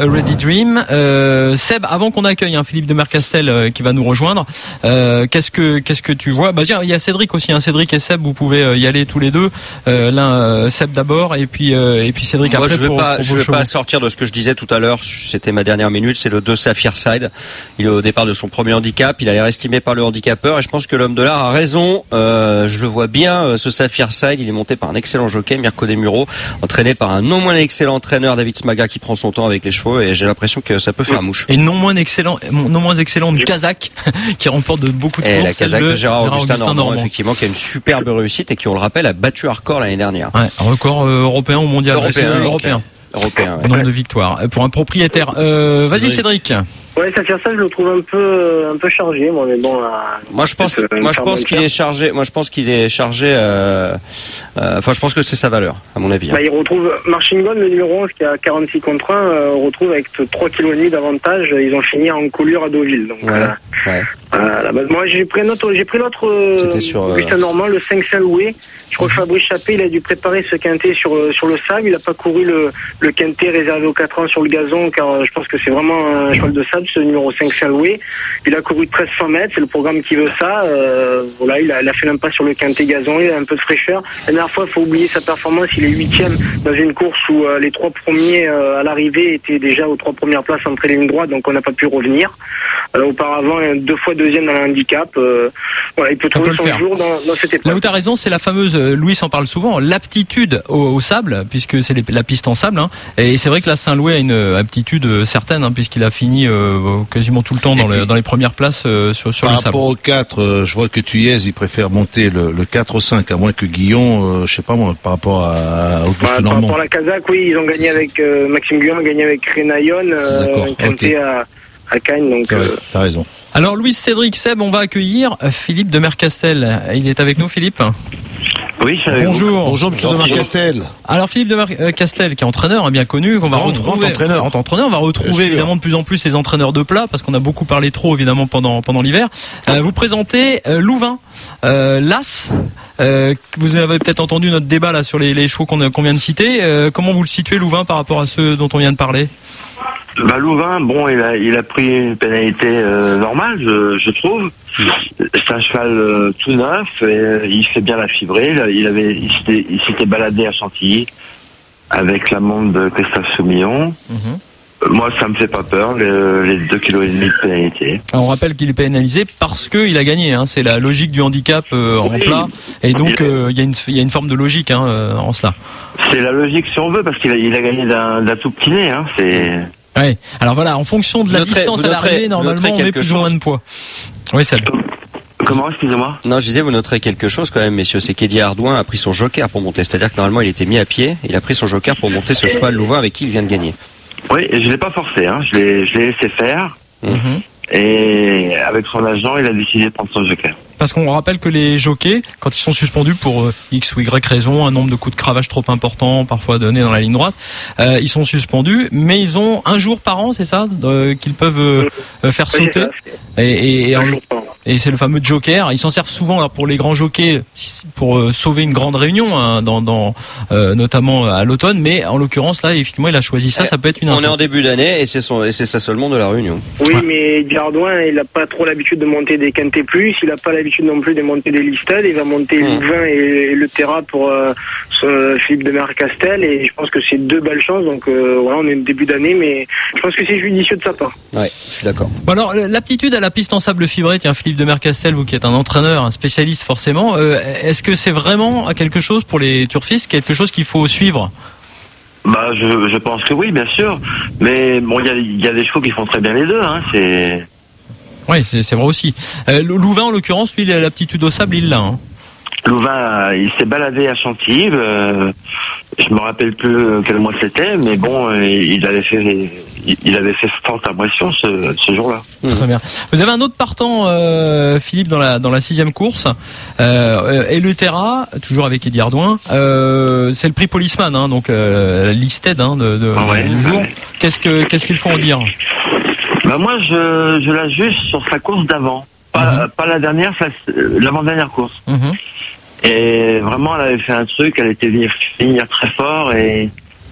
A Ready Dream. Euh, Seb, avant qu'on accueille hein, Philippe de Mercastel euh, qui va nous rejoindre, euh, qu'est-ce que qu'est-ce que tu vois? Bah tiens, il y a Cédric aussi, hein, Cédric et Seb, vous pouvez euh, y aller tous les deux. Euh, l'un euh, Seb d'abord et puis euh, et puis Cédric Moi, après. je vais pour, pas, pour je vos vais chevaux. pas sortir de ce que je disais tout à l'heure. C'était ma dernière minute. C'est le deux Sapphire Side. Il est au départ de son premier handicap. Il a l'air estimé par le handicapeur et je pense que l'homme de l'art a raison. Euh, je le vois bien, euh, ce Sapphire Side. Il est monté par un excellent jockey, Mirko Desmureaux, entraîné par un non moins excellent entraîneur, David Smaga, qui prend son temps avec les chevaux et j'ai l'impression que ça peut faire mouche. Et non moins excellent, non moins excellente Kazakh qui remporte de beaucoup de Et courses. la Kazakh de Gérard, Gérard Augustin, Augustin Normand, Normand. effectivement, qui a une superbe réussite et qui, on le rappelle, a battu un record l'année dernière. Ouais, un record euh, européen ou mondial. Européen, C'est ok. européen. Européen, Au ouais. nombre de victoires euh, pour un propriétaire. Euh, vas-y Cédric. Ouais, ça fait ça, je le trouve un peu, un peu chargé, moi, mais bon. Euh, Moi je pense, euh, moi je par pense mon qu'il cœur. est chargé. Moi je pense qu'il est chargé. euh, euh, Enfin, je pense que c'est sa valeur, à mon avis. hein. Bah, il retrouve Marching Gun, le numéro onze, qui a quarante-six contre un, euh, retrouve avec trois virgule cinq kilos d'avantage. Ils ont fini en colure à Deauville. Donc, Voilà. Ouais. euh, à la base, moi, j'ai pris un autre, j'ai pris l'autre, euh, C'était sur, euh, Augustin Normand, le cinq Saint-Louis. Je crois que Fabrice Chappé, il a dû préparer ce quintet sur, euh, sur le sable. Il a pas couru le, le quintet réservé aux quatre ans sur le gazon, car euh, je pense que c'est vraiment un cheval de sable, ce numéro cinq Saint-Louis. Il a couru treize cents mètres, c'est le programme qui veut ça. Euh, voilà, il a, il a fait l'impasse sur le quintet gazon, il a un peu de fraîcheur. La dernière fois, il faut oublier sa performance, il est huitième dans une course où euh, les trois premiers euh, à l'arrivée étaient déjà aux trois premières places entre les lignes droites, donc on n'a pas pu revenir. Euh, auparavant, deux fois deuxième dans le handicap. Euh, voilà, il peut trouver peut le son faire. jour dans, dans cette Là épreuve. où tu as raison, c'est la fameuse, euh, Louis en parle souvent, l'aptitude au, au sable, puisque c'est les- la piste en sable. Hein. Et c'est vrai que là, Saint-Louis a une euh, aptitude euh, certaine, hein, puisqu'il a fini euh, quasiment tout le temps dans, Et le- puis, dans les premières places euh, sur, sur Par le sable. rapport au quatre, euh, je vois que Tuyez, il préfère monter le, le quatre au cinq, à moins que Guillon, euh, je sais pas moi, par rapport à, à Auguste Par, par Normand. rapport à la Kazakh, oui, ils ont gagné avec euh, Maxime Guyon, a gagné avec Renayon, euh, D'accord, un quintet ok. à, à Cagnes. Donc, C'est vrai, euh, t'as raison. Alors Louis, Cédric, Seb, on va accueillir euh, Philippe de Mercastel. Il est avec nous, Philippe. Oui, je suis avec vous. Bonjour. Bonjour Monsieur de Marcastel. Alors Philippe de Mercastel, qui est entraîneur, hein, bien connu, qu'on va Grand- retrouver. grand entraîneur. Grand entraîneur. On va retrouver Bien sûr. évidemment de plus en plus les entraîneurs de plat, parce qu'on a beaucoup parlé trop évidemment pendant pendant l'hiver. Euh, vous présentez euh, Louvain, euh, l'As. Euh, vous avez peut-être entendu notre débat là sur les, les chevaux qu'on qu'on vient de citer. Euh, comment vous le situez Louvain par rapport à ceux dont on vient de parler? Bah, Louvain, bon, il a, il a pris une pénalité euh, normale, je, je trouve. C'est un cheval euh, tout neuf, et, euh, il fait bien la fibrée. Il, a- il avait, il s'était, il s'était baladé à Chantilly avec la montre de Christophe Soumillon. Mhm. Euh, Moi, ça me fait pas peur, les, les deux kilos et demi de pénalité. Alors, on rappelle qu'il est pénalisé parce qu'il a gagné. Hein. C'est la logique du handicap euh, en Oui. plat, et donc euh, il y a une il y a une forme de logique hein, euh, en cela. C'est la logique si on veut, parce qu'il a, il a gagné d'un, d'un tout petit nez, hein. C'est, Ouais. Alors voilà, en fonction de la Vous noterez- distance vous à noterez- l'arrivée, vous normalement noterez on met quelque plus ou moins chose. de poids. Oui, ça. comment, excusez-moi? Non, je disais, vous noterez quelque chose quand même, messieurs. C'est qu'Eddie Ardouin a pris son joker pour monter. C'est-à-dire que normalement, il était mis à pied. Il a pris son joker pour monter ce cheval Louvain avec qui il vient de gagner. Oui, et je l'ai pas forcé, hein. Je l'ai, je l'ai laissé faire. Mhm. Et avec son agent, il a décidé de prendre son joker. Parce qu'on rappelle que les jockeys, quand ils sont suspendus pour euh, X ou Y raison, un nombre de coups de cravache trop important, parfois donné dans la ligne droite, euh, ils sont suspendus, mais ils ont un jour par an, c'est ça, euh, qu'ils peuvent euh, euh, faire oui, sauter. ça, c'est- Et, et, et, en- un jour par an. et c'est le fameux joker. Ils s'en servent souvent alors, pour les grands jockeys pour euh, sauver une grande réunion, hein, dans, dans euh, notamment à l'automne. Mais en l'occurrence là, effectivement, il a choisi ça. Ça peut être une. On info. est en début d'année et c'est son, et c'est ça seulement de la Réunion. Oui, Ouais. mais Gardouin, il n'a pas trop l'habitude de monter des quintés plus, il n'a pas l'habitude non plus de monter des listades, il va monter Mmh. Louvain et, et le Terra pour euh, ce Philippe de Mercastel, et je pense que c'est deux belles chances, donc euh, voilà, on est au début d'année, mais je pense que c'est judicieux de sa part. Ouais, je suis d'accord. Bon alors l'aptitude à la piste en sable fibré, tiens Philippe de Mercastel, vous qui êtes un entraîneur, un spécialiste forcément, euh, est-ce que c'est vraiment quelque chose pour les turfistes, quelque chose qu'il faut suivre? Bah, je, je pense que oui, bien sûr. Mais bon, il y a, il y a des chevaux qui font très bien les deux, hein. C'est, Oui, c'est c'est vrai aussi. Euh, Louvain en l'occurrence, lui, il a l'aptitude au sable, il l'a. Hein. Louvain, euh, il s'est baladé à Chantilly. Euh, je me rappelle plus quel mois c'était, mais bon, euh, il avait fait, il, il avait fait forte impression ce, ce jour-là. Très bien. Vous avez un autre partant, euh, Philippe, dans la dans la sixième course, euh, et le Terra, toujours avec Eddie Ardouin. Euh, c'est le prix Policeman, hein, donc euh, la listed hein, de, de Ouais, du jour. ouais. Qu'est-ce que qu'est-ce qu'il faut en dire? Bah moi, je, je la juge sur sa course d'avant, pas, Mhm. pas la dernière, sa- l'avant-dernière course. Mhm. Et vraiment, elle avait fait un truc, elle était venir finir très fort et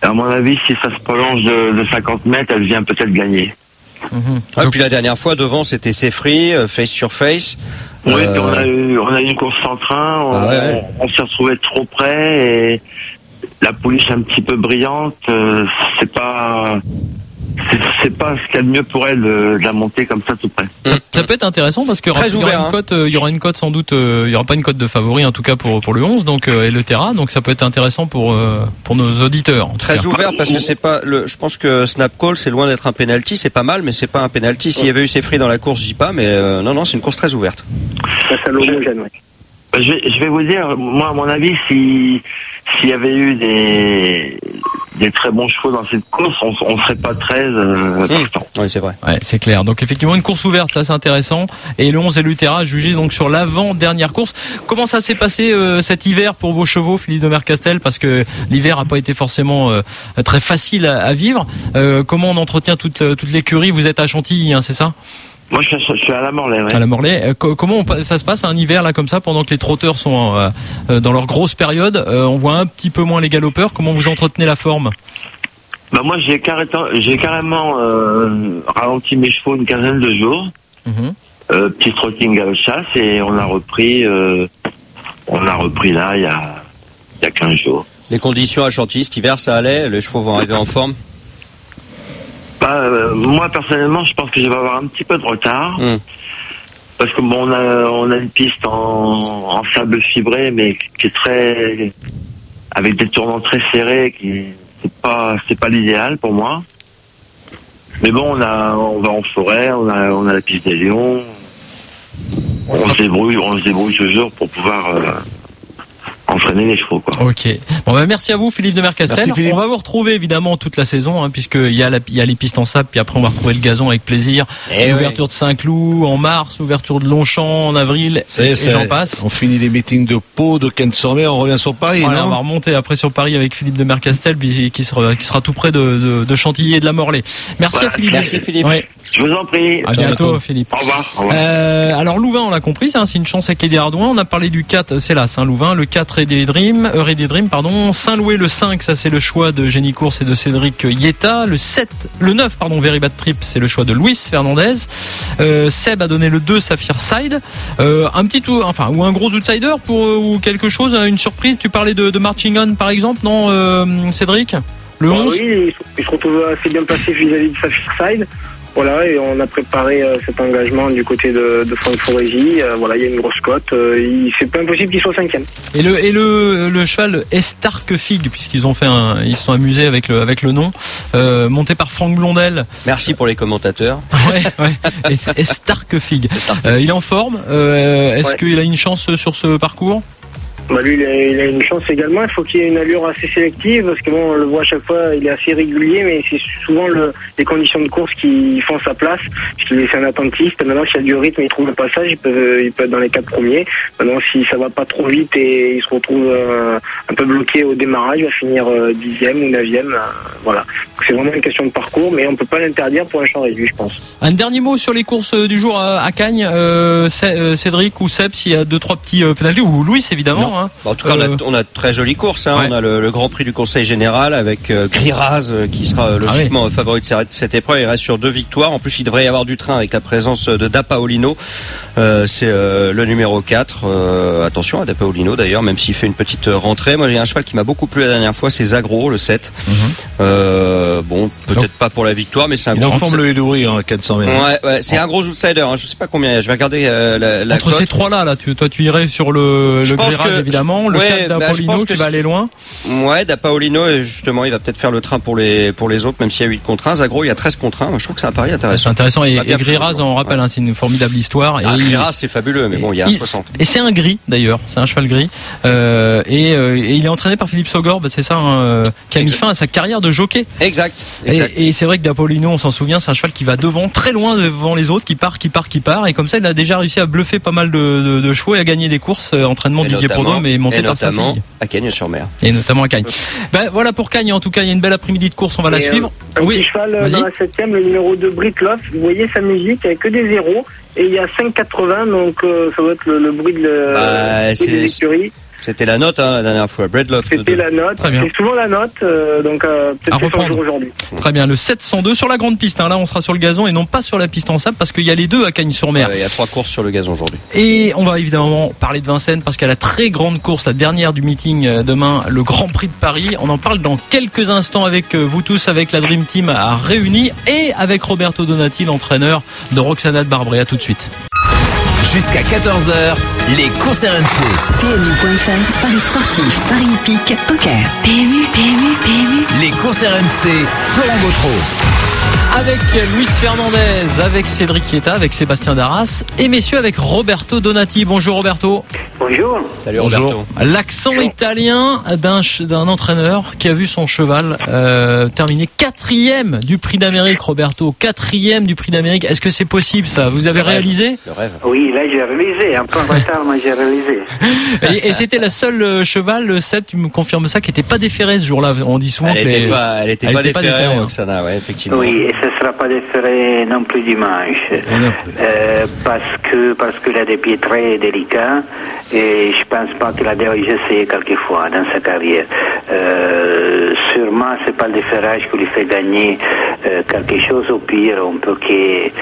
À mon avis, si ça se prolonge de, de cinquante mètres, elle vient peut-être gagner. Mm-hmm. Et puis la dernière fois, devant, c'était Seyfried, euh, face sur face. Oui, euh... puis on a eu, on a eu une course sans train, on, ah ouais, ouais. on, on s'est retrouvé trop près et la pouliche un petit peu brillante, euh, c'est pas... C'est, c'est pas ce qu'il y a de mieux pour elle de, de la monter comme ça tout près. Ça, ça peut être intéressant parce que Très il y aura ouvert, une hein. cote, euh, il y aura une cote sans doute, euh, il y aura pas une cote de favori en tout cas pour pour le onze donc euh, et le Terra, donc ça peut être intéressant pour euh, pour nos auditeurs. En tout Très cas. ouvert parce que c'est pas le. Je pense que Snap Call c'est loin d'être un penalty, c'est pas mal, mais c'est pas un penalty. S'il y avait eu Seyfried dans la course, je dis pas, mais euh, non non, c'est une course très ouverte. Ça, ça l'homogène, ouais. Je vais, je vais vous dire, moi à mon avis, si s'il y avait eu des des très bons chevaux dans cette course, on, on serait pas treize euh, partants. Oui, c'est vrai. Ouais, c'est clair. Donc effectivement une course ouverte, ça c'est intéressant. Et le onze et le Terra jugé donc sur l'avant dernière course. Comment ça s'est passé euh, cet hiver pour vos chevaux, Philippe de Mercastel, parce que l'hiver a pas été forcément euh, très facile à, à vivre. Euh, comment on entretient toute toute l'écurie? Vous êtes à Chantilly, hein, c'est ça? Moi, je, je suis à la Morlaix, ouais. À la Morlaix. Euh, co- comment on, ça se passe un hiver là comme ça pendant que les trotteurs sont euh, euh, dans leur grosse période? Euh, on voit un petit peu moins les galopeurs. Comment vous entretenez la forme? Bah moi, j'ai carrément, j'ai carrément euh, ralenti mes chevaux une quinzaine de jours. Mmh. Euh, petit trotting à chasse et on a repris, euh, on a repris là il y a, il y a quinze jours. Les conditions à Chantilly cet hiver, ça allait. Les chevaux vont arriver en forme. Bah, euh, moi personnellement, je pense que je vais avoir un petit peu de retard. Mmh. Parce que bon, on a, on a une piste en, en sable fibré, mais qui est très, avec des tournants très serrés, qui c'est pas, c'est pas l'idéal pour moi. Mais bon, on a, on va en forêt, on a, on a la piste des lions. On se débrouille, on se débrouille toujours pour pouvoir euh, entraîner les chevaux, quoi. Ok. Bon, bah, merci à vous, Philippe de Mercastel. Merci, Philippe. On va vous retrouver évidemment toute la saison, hein, puisqu'il y a la, il y a les pistes en sable, puis après on va retrouver le gazon avec plaisir. Eh Ouverture ouais. de Saint-Cloud en mars, ouverture de Longchamp en avril, Ça y et, est, et ça- j'en passe. on finit les meetings de Pau, de Ken-sur-Mer, on revient sur Paris, Voilà, on va non? remonter après sur Paris avec Philippe de Mercastel, puis qui sera, qui sera tout près de, de, de Chantilly et de la Morlaix. Merci Voilà. à Philippe. Merci, Philippe. Ouais. Je vous en prie. À Ciao, bientôt, bientôt. Philippe. Au revoir. Au revoir. Euh, alors Louvain, on l'a compris, hein, c'est une chance avec les Ardouin. On a parlé du quatre, c'est là, Saint-Louvain, le quatre et des Dream, euh, et des Dream, pardon. Saint-Louis, le cinq, ça c'est le choix de Jenny Course et de Cédric Yetta. Le sept, le neuf, pardon, Very Bad Trip, c'est le choix de Luis Fernandez. Euh, Seb a donné le deux, Saphir Side. Euh, un petit ou, enfin, ou un gros outsider pour, euh, ou quelque chose, une surprise. Tu parlais de, de Marching On par exemple, non, euh, Cédric? Le Bah onze? oui, il se- il se retrouve assez bien placé vis-à-vis de Saphir Side. Voilà, et on a préparé euh, cet engagement du côté de, de Franck Foresi. Euh, voilà, il y a une grosse cote. Euh, il- c'est pas impossible qu'il soit cinquième. Et le et le le cheval Estarque Fig, puisqu'ils ont fait un, ils se sont amusés avec le avec le nom, euh, monté par Franck Blondel. Merci pour les commentateurs. Ouais, ouais. Et c'est Estarque Fig. Euh, il est en forme. Euh, est-ce Ouais. qu'il a une chance sur ce parcours? Bah lui, il a, il a une chance également. Il faut qu'il ait une allure assez sélective parce que bon, on le voit à chaque fois, il est assez régulier, mais c'est souvent le, les conditions de course qui font sa place. Puisqu'il est un attentiste. Maintenant, s'il y a du rythme, il trouve le passage, il peut, il peut être dans les quatre premiers. Maintenant, si ça va pas trop vite et il se retrouve euh, un peu bloqué au démarrage, il va finir euh, dixième ou neuvième. Euh, voilà. Donc, c'est vraiment une question de parcours, mais on peut pas l'interdire pour un champ réduit, je pense. Un dernier mot sur les courses du jour à, à Cagnes, euh, Cé- euh, Cédric ou Seb, s'il y a deux trois petits euh, pénaltys, ou Louis évidemment. Hein. Bon, en tout cas, on, Euh, a, on a de très jolies courses. Hein. ouais. On a le, le Grand Prix du Conseil Général avec euh, Griraz euh, qui sera euh, logiquement favori de cette, cette épreuve. Il reste sur deux victoires. En plus, il devrait y avoir du train avec la présence de Da Paolino. Euh, c'est euh, le numéro quatre. Euh, attention à Da Paolino d'ailleurs, même s'il fait une petite rentrée. Moi, il y a un cheval qui m'a beaucoup plu la dernière fois, c'est Zagro, le sept. Mhm. Euh, bon, peut-être pas pour la victoire, mais c'est un Il gros en forme outsider. le Edouri, hein, Ken-sur-Mer. Ouais, ouais, c'est un gros outsider. Hein. Je sais pas combien. Je vais regarder euh, la, la Entre cote. ces trois-là, là, tu, toi, tu irais sur le, Je le pense Griraz, que- évidemment, le ouais, quatre bah, je d'Apollino pense qui que va c'est- aller loin. Ouais, Da Paolino, et justement, il va peut-être faire le train pour les pour les autres, même s'il y a huit contre un. Zagro, il y a treize contre un. Moi, je trouve que c'est un pari C'est intéressant. intéressant. Et, On va bien et Griraz, faire le on rappelle, ouais. hein, c'est une formidable histoire. Ah, et il- Griraz, c'est fabuleux, mais bon, il y a un il- soixante. Et c'est un gris d'ailleurs, c'est un cheval gris. Euh, et, euh, et il est entraîné par Philippe Sogor, bah, c'est ça, hein, euh, qui a mis Exact. fin à sa carrière de jockey. Exact, exact. Et, et c'est vrai que d'Apollino, on s'en souvient, c'est un cheval qui va devant, très loin devant les autres, qui part, qui part, qui part. Et comme ça, il a déjà réussi à bluffer pas mal de, de, de chevaux et à gagner des courses. Euh, entraînement Et Didier notamment- Prodhomme et monté et par sa notamment fille. à Cagnes-sur-Mer. Et notamment à Cagnes. Ben voilà pour Cagnes. En tout cas, il y a une belle après-midi de course. On va la Et, euh, suivre. Un Oui. petit cheval euh, vas-y. dans la septième, le numéro deux, Britloff. Vous voyez sa musique, il n'y a que des zéros. Et il y a cinq quatre-vingts, donc euh, ça doit être le, le bruit de, Bah, le bruit c'est- de l'écurie. C'était la note hein, la dernière fois. Breadloaf. C'était la note. C'est souvent la note. Euh, donc euh, peut-être que c'est un jour aujourd'hui. Très bien. Le sept cent deux sur la grande piste. Hein. Là, on sera sur le gazon et non pas sur la piste en sable parce qu'il y a les deux à Cagnes-sur-Mer. Il ouais, y a trois courses sur le gazon aujourd'hui. Et on va évidemment parler de Vincennes parce qu'il y a la très grande course, la dernière du meeting demain, le Grand Prix de Paris. On en parle dans quelques instants avec vous tous, avec la Dream Team à réunie et avec Roberto Donati, l'entraîneur de Roxana de Barbré. À tout de suite. Jusqu'à quatorze heures, les courses R M C. P M U point F R, Paris sportif, Paris hippique, poker. P M U, P M U, P M U. Les courses R M C, Florent Gautreau. Avec Luis Fernandez, avec Cédric Chieta, avec Sébastien Darras et messieurs avec Roberto Donati. Bonjour Roberto. Bonjour. Salut Roberto. Bonjour. L'accent italien d'un, d'un entraîneur qui a vu son cheval euh, terminer quatrième du Prix d'Amérique, Roberto. Quatrième du Prix d'Amérique. Est-ce que c'est possible ça? Vous avez Le réalisé rêve. Le rêve. Oui, là j'ai réalisé. Un peu en retard, mais j'ai réalisé. et, et c'était la seule euh, cheval, le Seb, tu me confirmes ça, qui n'était pas déférée ce jour-là. On dit souvent Elle que n'était les... pas, elle était elle pas était pas déférée, déférée, hein. Roxana, ouais, effectivement. Oui, et ce ne sera pas déféré non plus dimanche. Euh, parce que parce qu'il a des pieds très délicats et je pense pas qu'il a déjà essayé quelquefois dans sa carrière. Euh, sûrement c'est pas le déferrage qui lui fait gagner euh, quelque chose, au pire on peut qu'il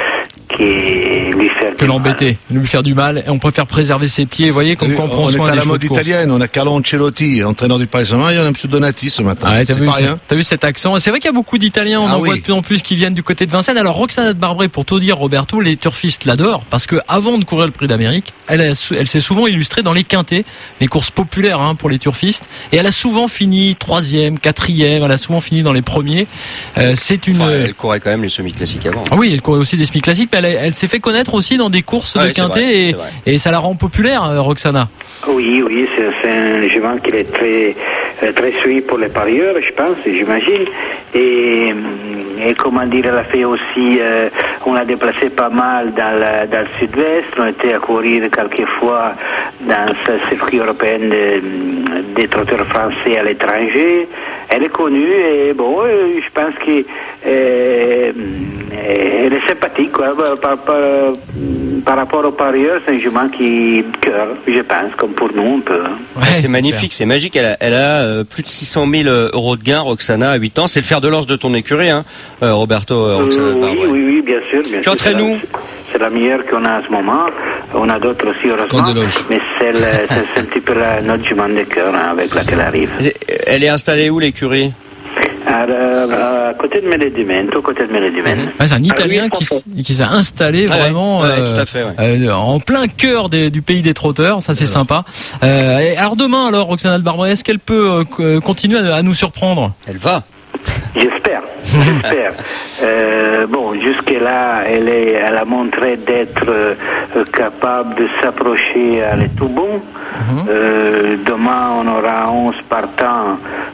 qui lui faire que l'embêter, lui faire du mal, et on préfère préserver ses pieds. Vous voyez, comme Et quand on prend on soin est à des la chevaux mode de course. italienne, on a Carlo Ancelotti, entraîneur du Paris Saint-Germain, il y en a M. Donati ce matin. Ah ouais, t'as c'est vu, pas ça- rien. t'as vu cet accent? C'est vrai qu'il y a beaucoup d'Italiens, on Ah en voit oui. de plus en plus qui viennent du côté de Vincennes. Alors Roxana de Barbré, pour tout dire, Roberto, les turfistes l'adorent parce que avant de courir le Prix d'Amérique, elle, a sou- elle s'est souvent illustrée dans les quintets, les courses populaires hein, pour les turfistes, et elle a souvent fini troisième, quatrième, elle a souvent fini dans les premiers. Euh, c'est une. Enfin, elle courait quand même les semi-classiques avant. Ah oui, elle courait aussi des semi classiques, mais elle, elle s'est fait connaître aussi dans des courses Ouais, de c'est quintet vrai, et, c'est vrai. et ça la rend populaire, euh, Roxana. Oui, oui, c'est, c'est un cheval qui est très, euh, très suivi pour les parieurs, je pense, j'imagine. Et, et comment dire, elle a fait aussi, euh, on l'a déplacé pas mal dans, la, dans le sud-ouest, on était à courir quelques fois dans ce circuit européen de- des trotteurs français à l'étranger. Elle est connue et bon, euh, je pense qu'elle euh, elle est sympathique, quoi, par, par, par rapport aux parieurs, c'est un jument qui cœur, je pense, comme pour nous un peu. Ah, c'est magnifique, c'est magique. Elle a, elle a euh, plus de six cent mille euros de gain, Roxana, à huit ans. C'est le fer de lance de ton écurie, hein, euh, Roberto euh, Roxana Euh, de Barbré. oui, oui, oui, bien sûr. Bien sûr. entraînes-nous. C'est la- C'est la meilleure qu'on a en ce moment. On a d'autres aussi, heureusement. Candeloche. Mais c'est, le- c'est, c'est un petit peu la, notre jument de cœur hein, avec laquelle elle arrive. Elle est installée où, l'écurie? À, à, à côté de Meledimento, côté de Meledimento. Ouais, c'est un Ah oui, Italien qui, s- qui s'est installé Ah ouais, vraiment ouais, euh, tout à fait, ouais. euh, en plein cœur des- du pays des trotteurs. Ça, c'est sympa. Euh, et alors demain, alors Roxana de Barbré, est-ce qu'elle peut euh, co- continuer à, à nous surprendre? Elle va. J'espère, j'espère. Euh, bon, jusque-là, elle, est, elle a montré d'être euh, capable de s'approcher à les tout bon. Euh, demain, on aura onze partants.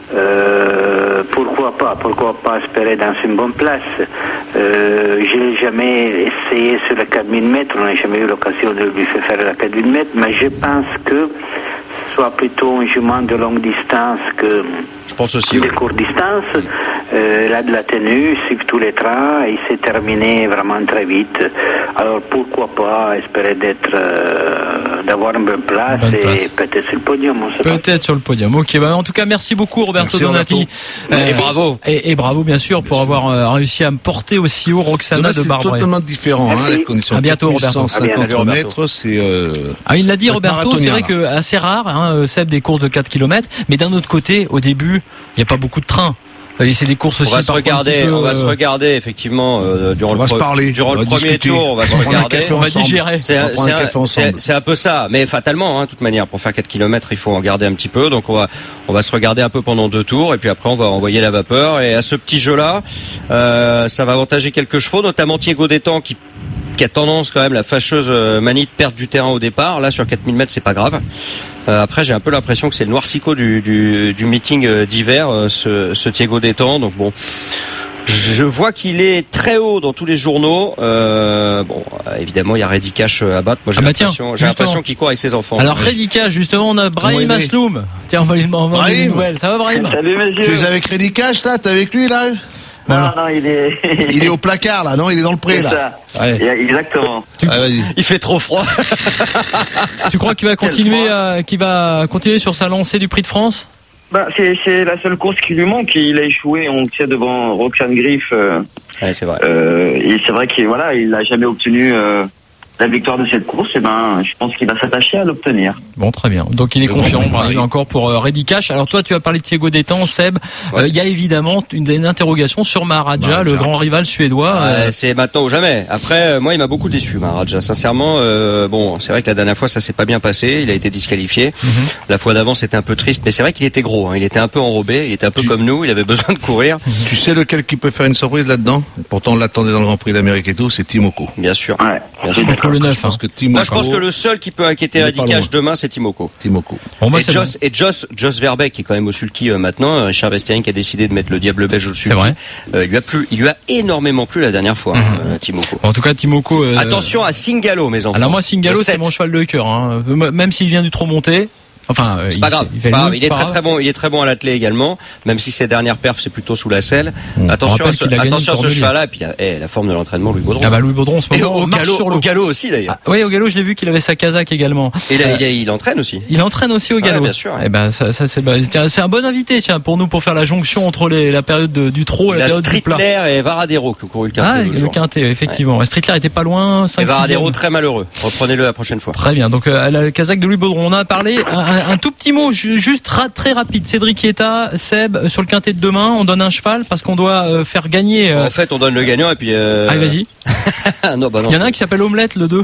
Euh, pourquoi pas Pourquoi pas espérer dans une bonne place euh, Je n'ai jamais essayé sur les quatre mille mètres, on n'a jamais eu l'occasion de lui faire faire la quatre mille mètres, mais je pense que ce soit plutôt un jument de longue distance que Je pense aussi. de oui. courte distance. Euh, là de la tenue, suivre tous les trains, il s'est terminé vraiment très vite. Alors pourquoi pas espérer d'être, euh, d'avoir une bonne place Bonne et place. peut-être sur le podium. On sait pas. Peut-être sur le podium. Ok, bah, en tout cas, merci beaucoup Roberto Merci, Donati. Roberto. Et bravo. Et, et bravo bien sûr pour avoir euh, réussi à me porter aussi haut Roxana Là, de c'est Barbré. totalement différent, hein, Merci. les conditions. À bientôt, Roberto. cent À bientôt, cinquante Roberto. mètres, c'est, euh, Ah, il l'a dit Faut être Roberto, c'est marathonien, vrai là. que assez rare, hein, euh, Seb, des courses de quatre kilomètres, mais d'un autre côté, au début, il n'y a pas beaucoup de trains. Et c'est des courses On aussi va se parfois un regarder, petit peu, on va se euh, regarder effectivement euh, durant on le va se pre- parler, durant on le va premier discuter. tour, on va se On va prendre un regarder. café on va ensemble. digérer. C'est On va un, prendre c'est un un- café ensemble. c'est- c'est un peu ça, mais fatalement, hein, de toute manière, pour faire quatre kilomètres, il faut en garder un petit peu. Donc on va, on va se regarder un peu pendant deux tours, et puis après on va envoyer la vapeur. Et à ce petit jeu-là, euh, ça va avantager quelques chevaux, notamment Thiego Détang qui qui a tendance quand même, la fâcheuse euh, manie de perdre du terrain au départ. Là, sur quatre mille mètres, c'est pas grave. Euh, après, j'ai un peu l'impression que c'est le noircicot du, du, du meeting euh, d'hiver, euh, ce, ce Thiego Détang. Donc bon, je vois qu'il est très haut dans tous les journaux. Euh, bon, euh, évidemment, il y a Reddy Cash à battre. Moi, j'ai Ah bah tiens, l'impression, j'ai justement. l'impression qu'il court avec ses enfants. Alors Ouais. Redika, justement, on a Brahim Comment il est Asloum. Tiens, on va lui demander Brahim. une nouvelle. Ça va Brahim? Salut Tu es monsieur. avec Reddy Cash, là? T'es avec lui, là? Voilà. Non, non, il est. Il est au placard là, non? Il est dans le pré C'est là. ça. Ouais. Exactement. Ah, vas-y. Il fait trop froid. Tu crois qu'il va continuer, à, qu'il va continuer sur sa lancée du Prix de France? Bah, c'est, c'est la seule course qui lui manque. Il a échoué, on sait, devant Roxane Griff. Euh, Ouais, c'est vrai. euh, et c'est vrai qu'il voilà, il n'a jamais obtenu euh, la victoire de cette course. Et ben, je pense qu'il va s'attacher à l'obtenir. Bon, très bien. Donc il est Le confiant. Grand On va Prix. arriver encore pour euh, Reddy Cash. Alors toi, tu as parlé de Thiago Détan, Seb. Il euh, y a évidemment une, une interrogation sur Maharaja, Maharaja. le grand rival suédois. Ouais, Euh, c'est maintenant ou jamais. Après, euh, moi, il m'a beaucoup déçu, Maharaja. Sincèrement, euh, bon, c'est vrai que la dernière fois, ça s'est pas bien passé. Il a été disqualifié. Mm-hmm. La fois d'avant, c'était un peu triste, mais c'est vrai qu'il était gros. Hein. Il était un peu enrobé. Il était un peu Tu- comme nous. Il avait besoin de courir, Tu sais lequel qui peut faire une surprise là-dedans? Pourtant, on l'attendait dans le Grand Prix d'Amérique et tout, c'est Timoko. bien sûr. Ouais. Bien sûr. pour le Je neuf. pense hein. que Timoko. Moi, je pense que le seul qui peut inquiéter Il est Reddy pas Cash loin. demain, c'est Timoko. Timoko. Bon, moi, et, c'est Joss, et Joss, Joss Verbeek, qui est quand même au sulky euh, maintenant, euh, Richard Vestering qui a décidé de mettre le diable belge au sulky. vrai. Euh, il lui a plu, il lui a énormément plu la dernière fois, euh, Timoko. bon. En tout cas, Timoko. euh, Attention à Singalo, mes enfants. Alors moi, Singalo, Le c'est sept. mon cheval de cœur. Hein. Euh, Même s'il vient du trop monté. Enfin, euh, C'est pas il, grave, il, c'est fait pas le grave. mieux, Il est pas très grave. très bon, il est très bon à l'attelé également, même si ses dernières perfs c'est plutôt sous la selle. On Attention à rappelle ce, qu'il a gagné attention à le ce Cordelier. cheval-là, et puis la, eh, la forme de l'entraînement, Louis Baudron. Ah bah Louis Baudron en ce et moment au marche galop, sur au l'eau. galop aussi d'ailleurs. Ah, oui, au galop, je l'ai vu qu'il avait sa casaque également. Et là, Euh, il, a- il entraîne aussi. Il entraîne aussi au Ouais, galop. bien sûr. Eh ben, ça, ça c'est, bah, tiens, c'est un bon invité, tiens, pour nous, pour faire la jonction entre les, la période de- du trot et la Il a période du plat. Strickler et Varadero qui ont couru le quintet. Ah, l'autre le jour. quintet, effectivement. Strickler était pas loin, Et cinq Varadero six. très malheureux. Reprenez-le la prochaine fois. Très bien. Donc, euh, la casaque de Louis Baudron. On en a parlé. Un, un- un tout petit mot, ju- juste ra- très rapide. Cédric Ieta, Seb, euh, sur le quintet de demain, on donne un cheval parce qu'on doit euh, faire gagner. euh, En fait, on donne le gagnant et puis. Euh... Allez, vas-y. non, bah non. Il y en a un qui s'appelle Omelette, le deux.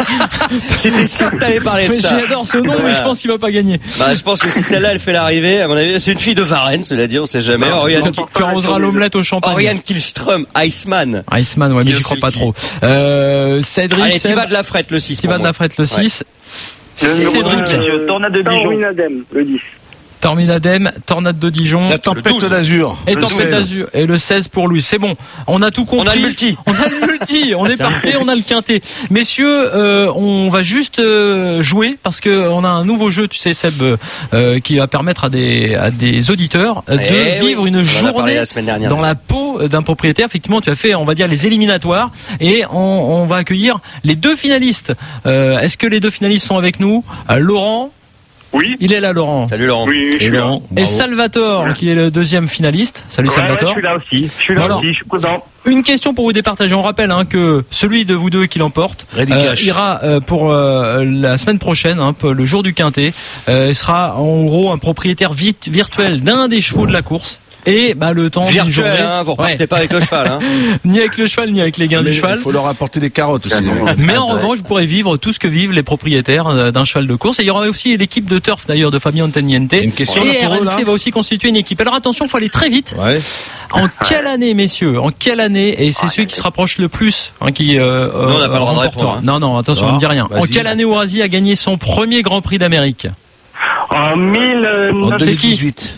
J'étais sûr que t'allais parler de Mais ça. J'adore ce nom, mais Voilà. je pense qu'il va pas gagner. Bah, je pense que si celle-là, elle fait l'arrivée, à mon avis, c'est une fille de Varennes, cela dit, on sait jamais. Oriane, Tu, tu arroseras l'omelette au champagne. Oriane Kielström, Iceman. Iceman, ouais, mais Qui j'y crois aussi pas qui- trop. Euh, Cédric, Allez, Seb, Tiva de la Frette, le six. Tiva pour de moi. la Frette, le six. Le numéro Cédric, un, monsieur, Tornade de Dijon. Torminadem, le dix. Torminadem, Tornade de Dijon. La tempête douze. d'Azur. Et Le Tempête seize. d'Azur. Et le seize pour lui. C'est bon. On a tout compris. On a le multi. On a le multi. On est parfait. On a le quintet. Messieurs, euh, on va juste euh, jouer parce que on a un nouveau jeu, tu sais, Seb, euh, qui va permettre à des, à des auditeurs euh, de Eh oui. vivre une On en a parlé journée la semaine dernière. dans la peau d'un propriétaire. Effectivement, tu as fait, on va dire, les éliminatoires et on, on va accueillir les deux finalistes. Euh, est-ce que les deux finalistes sont avec nous? Euh, Laurent. Oui. Il est là, Laurent. Salut Laurent. Oui, je Et suis là. Laurent. Et bravo. Salvatore, qui est le deuxième finaliste. Salut Ouais, ouais, Salvatore. je suis là aussi. Je suis là Voilà. aussi, je suis content. Une question pour vous départager. On rappelle hein, que celui de vous deux qui l'emporte Reddy euh, Cash. ira euh, pour euh, la semaine prochaine, hein, pour le jour du quintet. Euh, il sera en gros un propriétaire vit- virtuel d'un des chevaux de la course. Et bah, le temps d'une Virtuel, journée, hein, vous repartez Ouais. pas avec le cheval, hein. ni avec le cheval ni avec les gains Mais du il cheval. faut leur apporter des carottes aussi. Mais en revanche, vous pourrez vivre tout ce que vivent les propriétaires euh, d'un cheval de course. Et il y aura aussi l'équipe de turf d'ailleurs de Fabien Antoniente. Une question, là, Et pour eux, là R M C va aussi constituer une équipe. Alors attention, il faut aller très vite. Ouais. En quelle année, messieurs? En quelle année? Et c'est celui qui se rapproche le plus hein, qui. Euh, on n'a pas le droit de remportera. répondre, hein. Non, non, attention, Ah, on ne dit rien. En vas-y. quelle année Ourasi a gagné son premier Grand Prix d'Amérique? En mille En C'est deux qui mille dix-huit.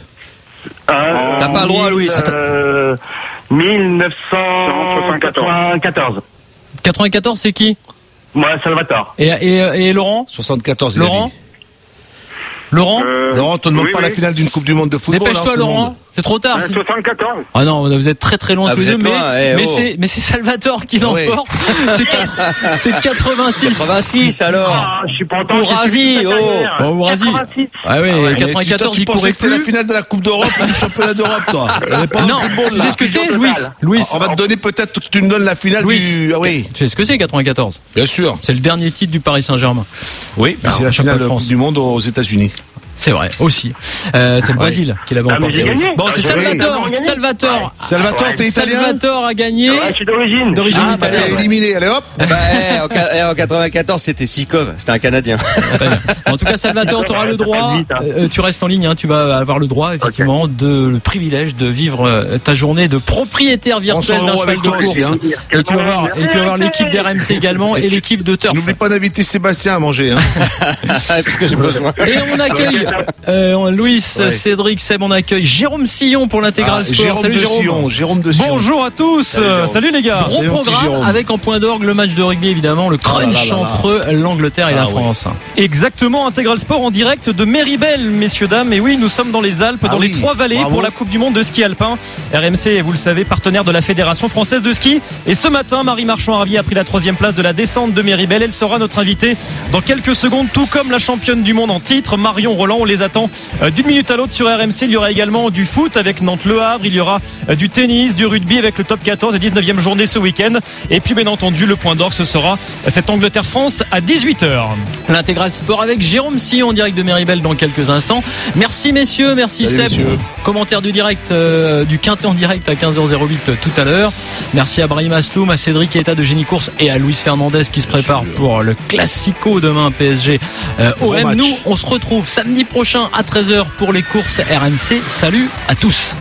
Euh, T'as pas le droit, Louis. Euh, mille neuf cent quatre-vingt-quatorze. quatre-vingt-quatorze, c'est qui? Moi, Salvatore. et, et, et Laurent? soixante-quatorze. il a Laurent dit. Laurent Euh, Laurent, on te demande oui, pas oui. la finale d'une Coupe du Monde de football. hein, Dépêche-toi, tout le monde. Laurent. C'est trop tard. Euh, c'est- soixante-quatorze. Ah non, vous êtes très très loin Ah, tous vous les deux, êtes mais, loin, eh, mais oh. c'est mais c'est Salvatore qui Ah ouais. l'emporte. C'est quatre- c'est quatre-vingt-six. quatre-vingt-six alors. Ah, je suis pas content. Ourasi, j'ai suivi toute oh. ma carrière. Bon, Ourasi. quatre-vingt-six. Ah oui, Mais tu- toi, quatre-vingt-quatorze, tu il pensais courait que c'était la plus. finale de la Coupe d'Europe ou du championnat d'Europe, toi? Elle est pas Non, dans le football, tu là. sais ce que c'est, Fusion Louis? totale. Louis, On va te donner peut-être que tu me donnes la finale Louis. du. Ah oui, tu sais ce que c'est quatre-vingt-quatorze? bien sûr. C'est le dernier titre du Paris Saint-Germain. Oui, mais Alors, c'est la championnat finale de de la France. Coupe du Monde aux États-Unis. C'est vrai, aussi. Euh, c'est le Ouais. Brésil qui l'avait Ah, mais emporté. j'ai gagné. Bon, c'est J'ai Salvatore. gagné. Salvatore. Salvatore, ouais. t'es italien? Salvatore a gagné. Ouais, je suis d'origine. D'origine Ah, bah italienne. t'es éliminé. Allez hop. Bah, eh, en, ca- eh, en quatre-vingt-quatorze, c'était Sikov, c'était un Canadien. Très bien. En tout cas, Salvatore, tu auras le droit. Ça passe vite, hein. euh, tu restes en ligne. Hein, tu vas avoir le droit, effectivement, de le privilège de vivre euh, ta journée de propriétaire virtuel cent d'un euros cheval avec de toi course. aussi, hein. Et tu vas voir, et tu vas voir l'équipe d'R M C également et, Et tu- l'équipe de turf. N'oublie pas d'inviter Sébastien à manger. Hein. Parce que j'ai besoin. Et on accueille Euh, Louis, Ouais. Cédric, Seb, on accueille Jérôme Sillon pour l'intégral Ah, sport. Jérôme Salut de Jérôme. Sion, Jérôme de Sion. Bonjour à tous. Salut, Euh, Jérôme. Salut les gars. Gros Salut, mon petit programme Jérôme. avec en point d'orgue le match de rugby évidemment, le crunch Ah là là là là. entre l'Angleterre et Ah la oui. France. Exactement, Intégral Sport en direct de Méribel, messieurs, dames. Et oui, nous sommes dans les Alpes, Ah dans oui, les Trois-Vallées bravo. pour la Coupe du Monde de ski alpin. R M C, vous le savez, partenaire de la Fédération française de ski. Et ce matin, Marie Marchand-Harvier a pris la troisième place de la descente de Méribel. Elle sera notre invitée dans quelques secondes, tout comme la championne du monde en titre, Marion Roland. On les attend euh, d'une minute à l'autre sur R M C. Il y aura également du foot avec Nantes-Le Havre. Il y aura euh, du tennis, du rugby avec le top quatorze et dix-neuvième journée ce week-end. Et puis, bien entendu, le point d'orgue, ce sera cette Angleterre-France à dix-huit heures. L'intégral sport avec Jérôme Sillon en direct de Méribel dans quelques instants. Merci messieurs, merci Salut, Seb. messieurs. Commentaire du direct euh, du Quintet en direct à quinze heures zéro huit euh, tout à l'heure. Merci à Brahim Astoum, à Cédric Etta de Génie Course et à Luis Fernandez qui se Bien prépare sûr. pour le Classico demain P S G euh, Gros O M. match. Nous, on se retrouve samedi prochain à treize heures pour les courses R M C. Salut à tous.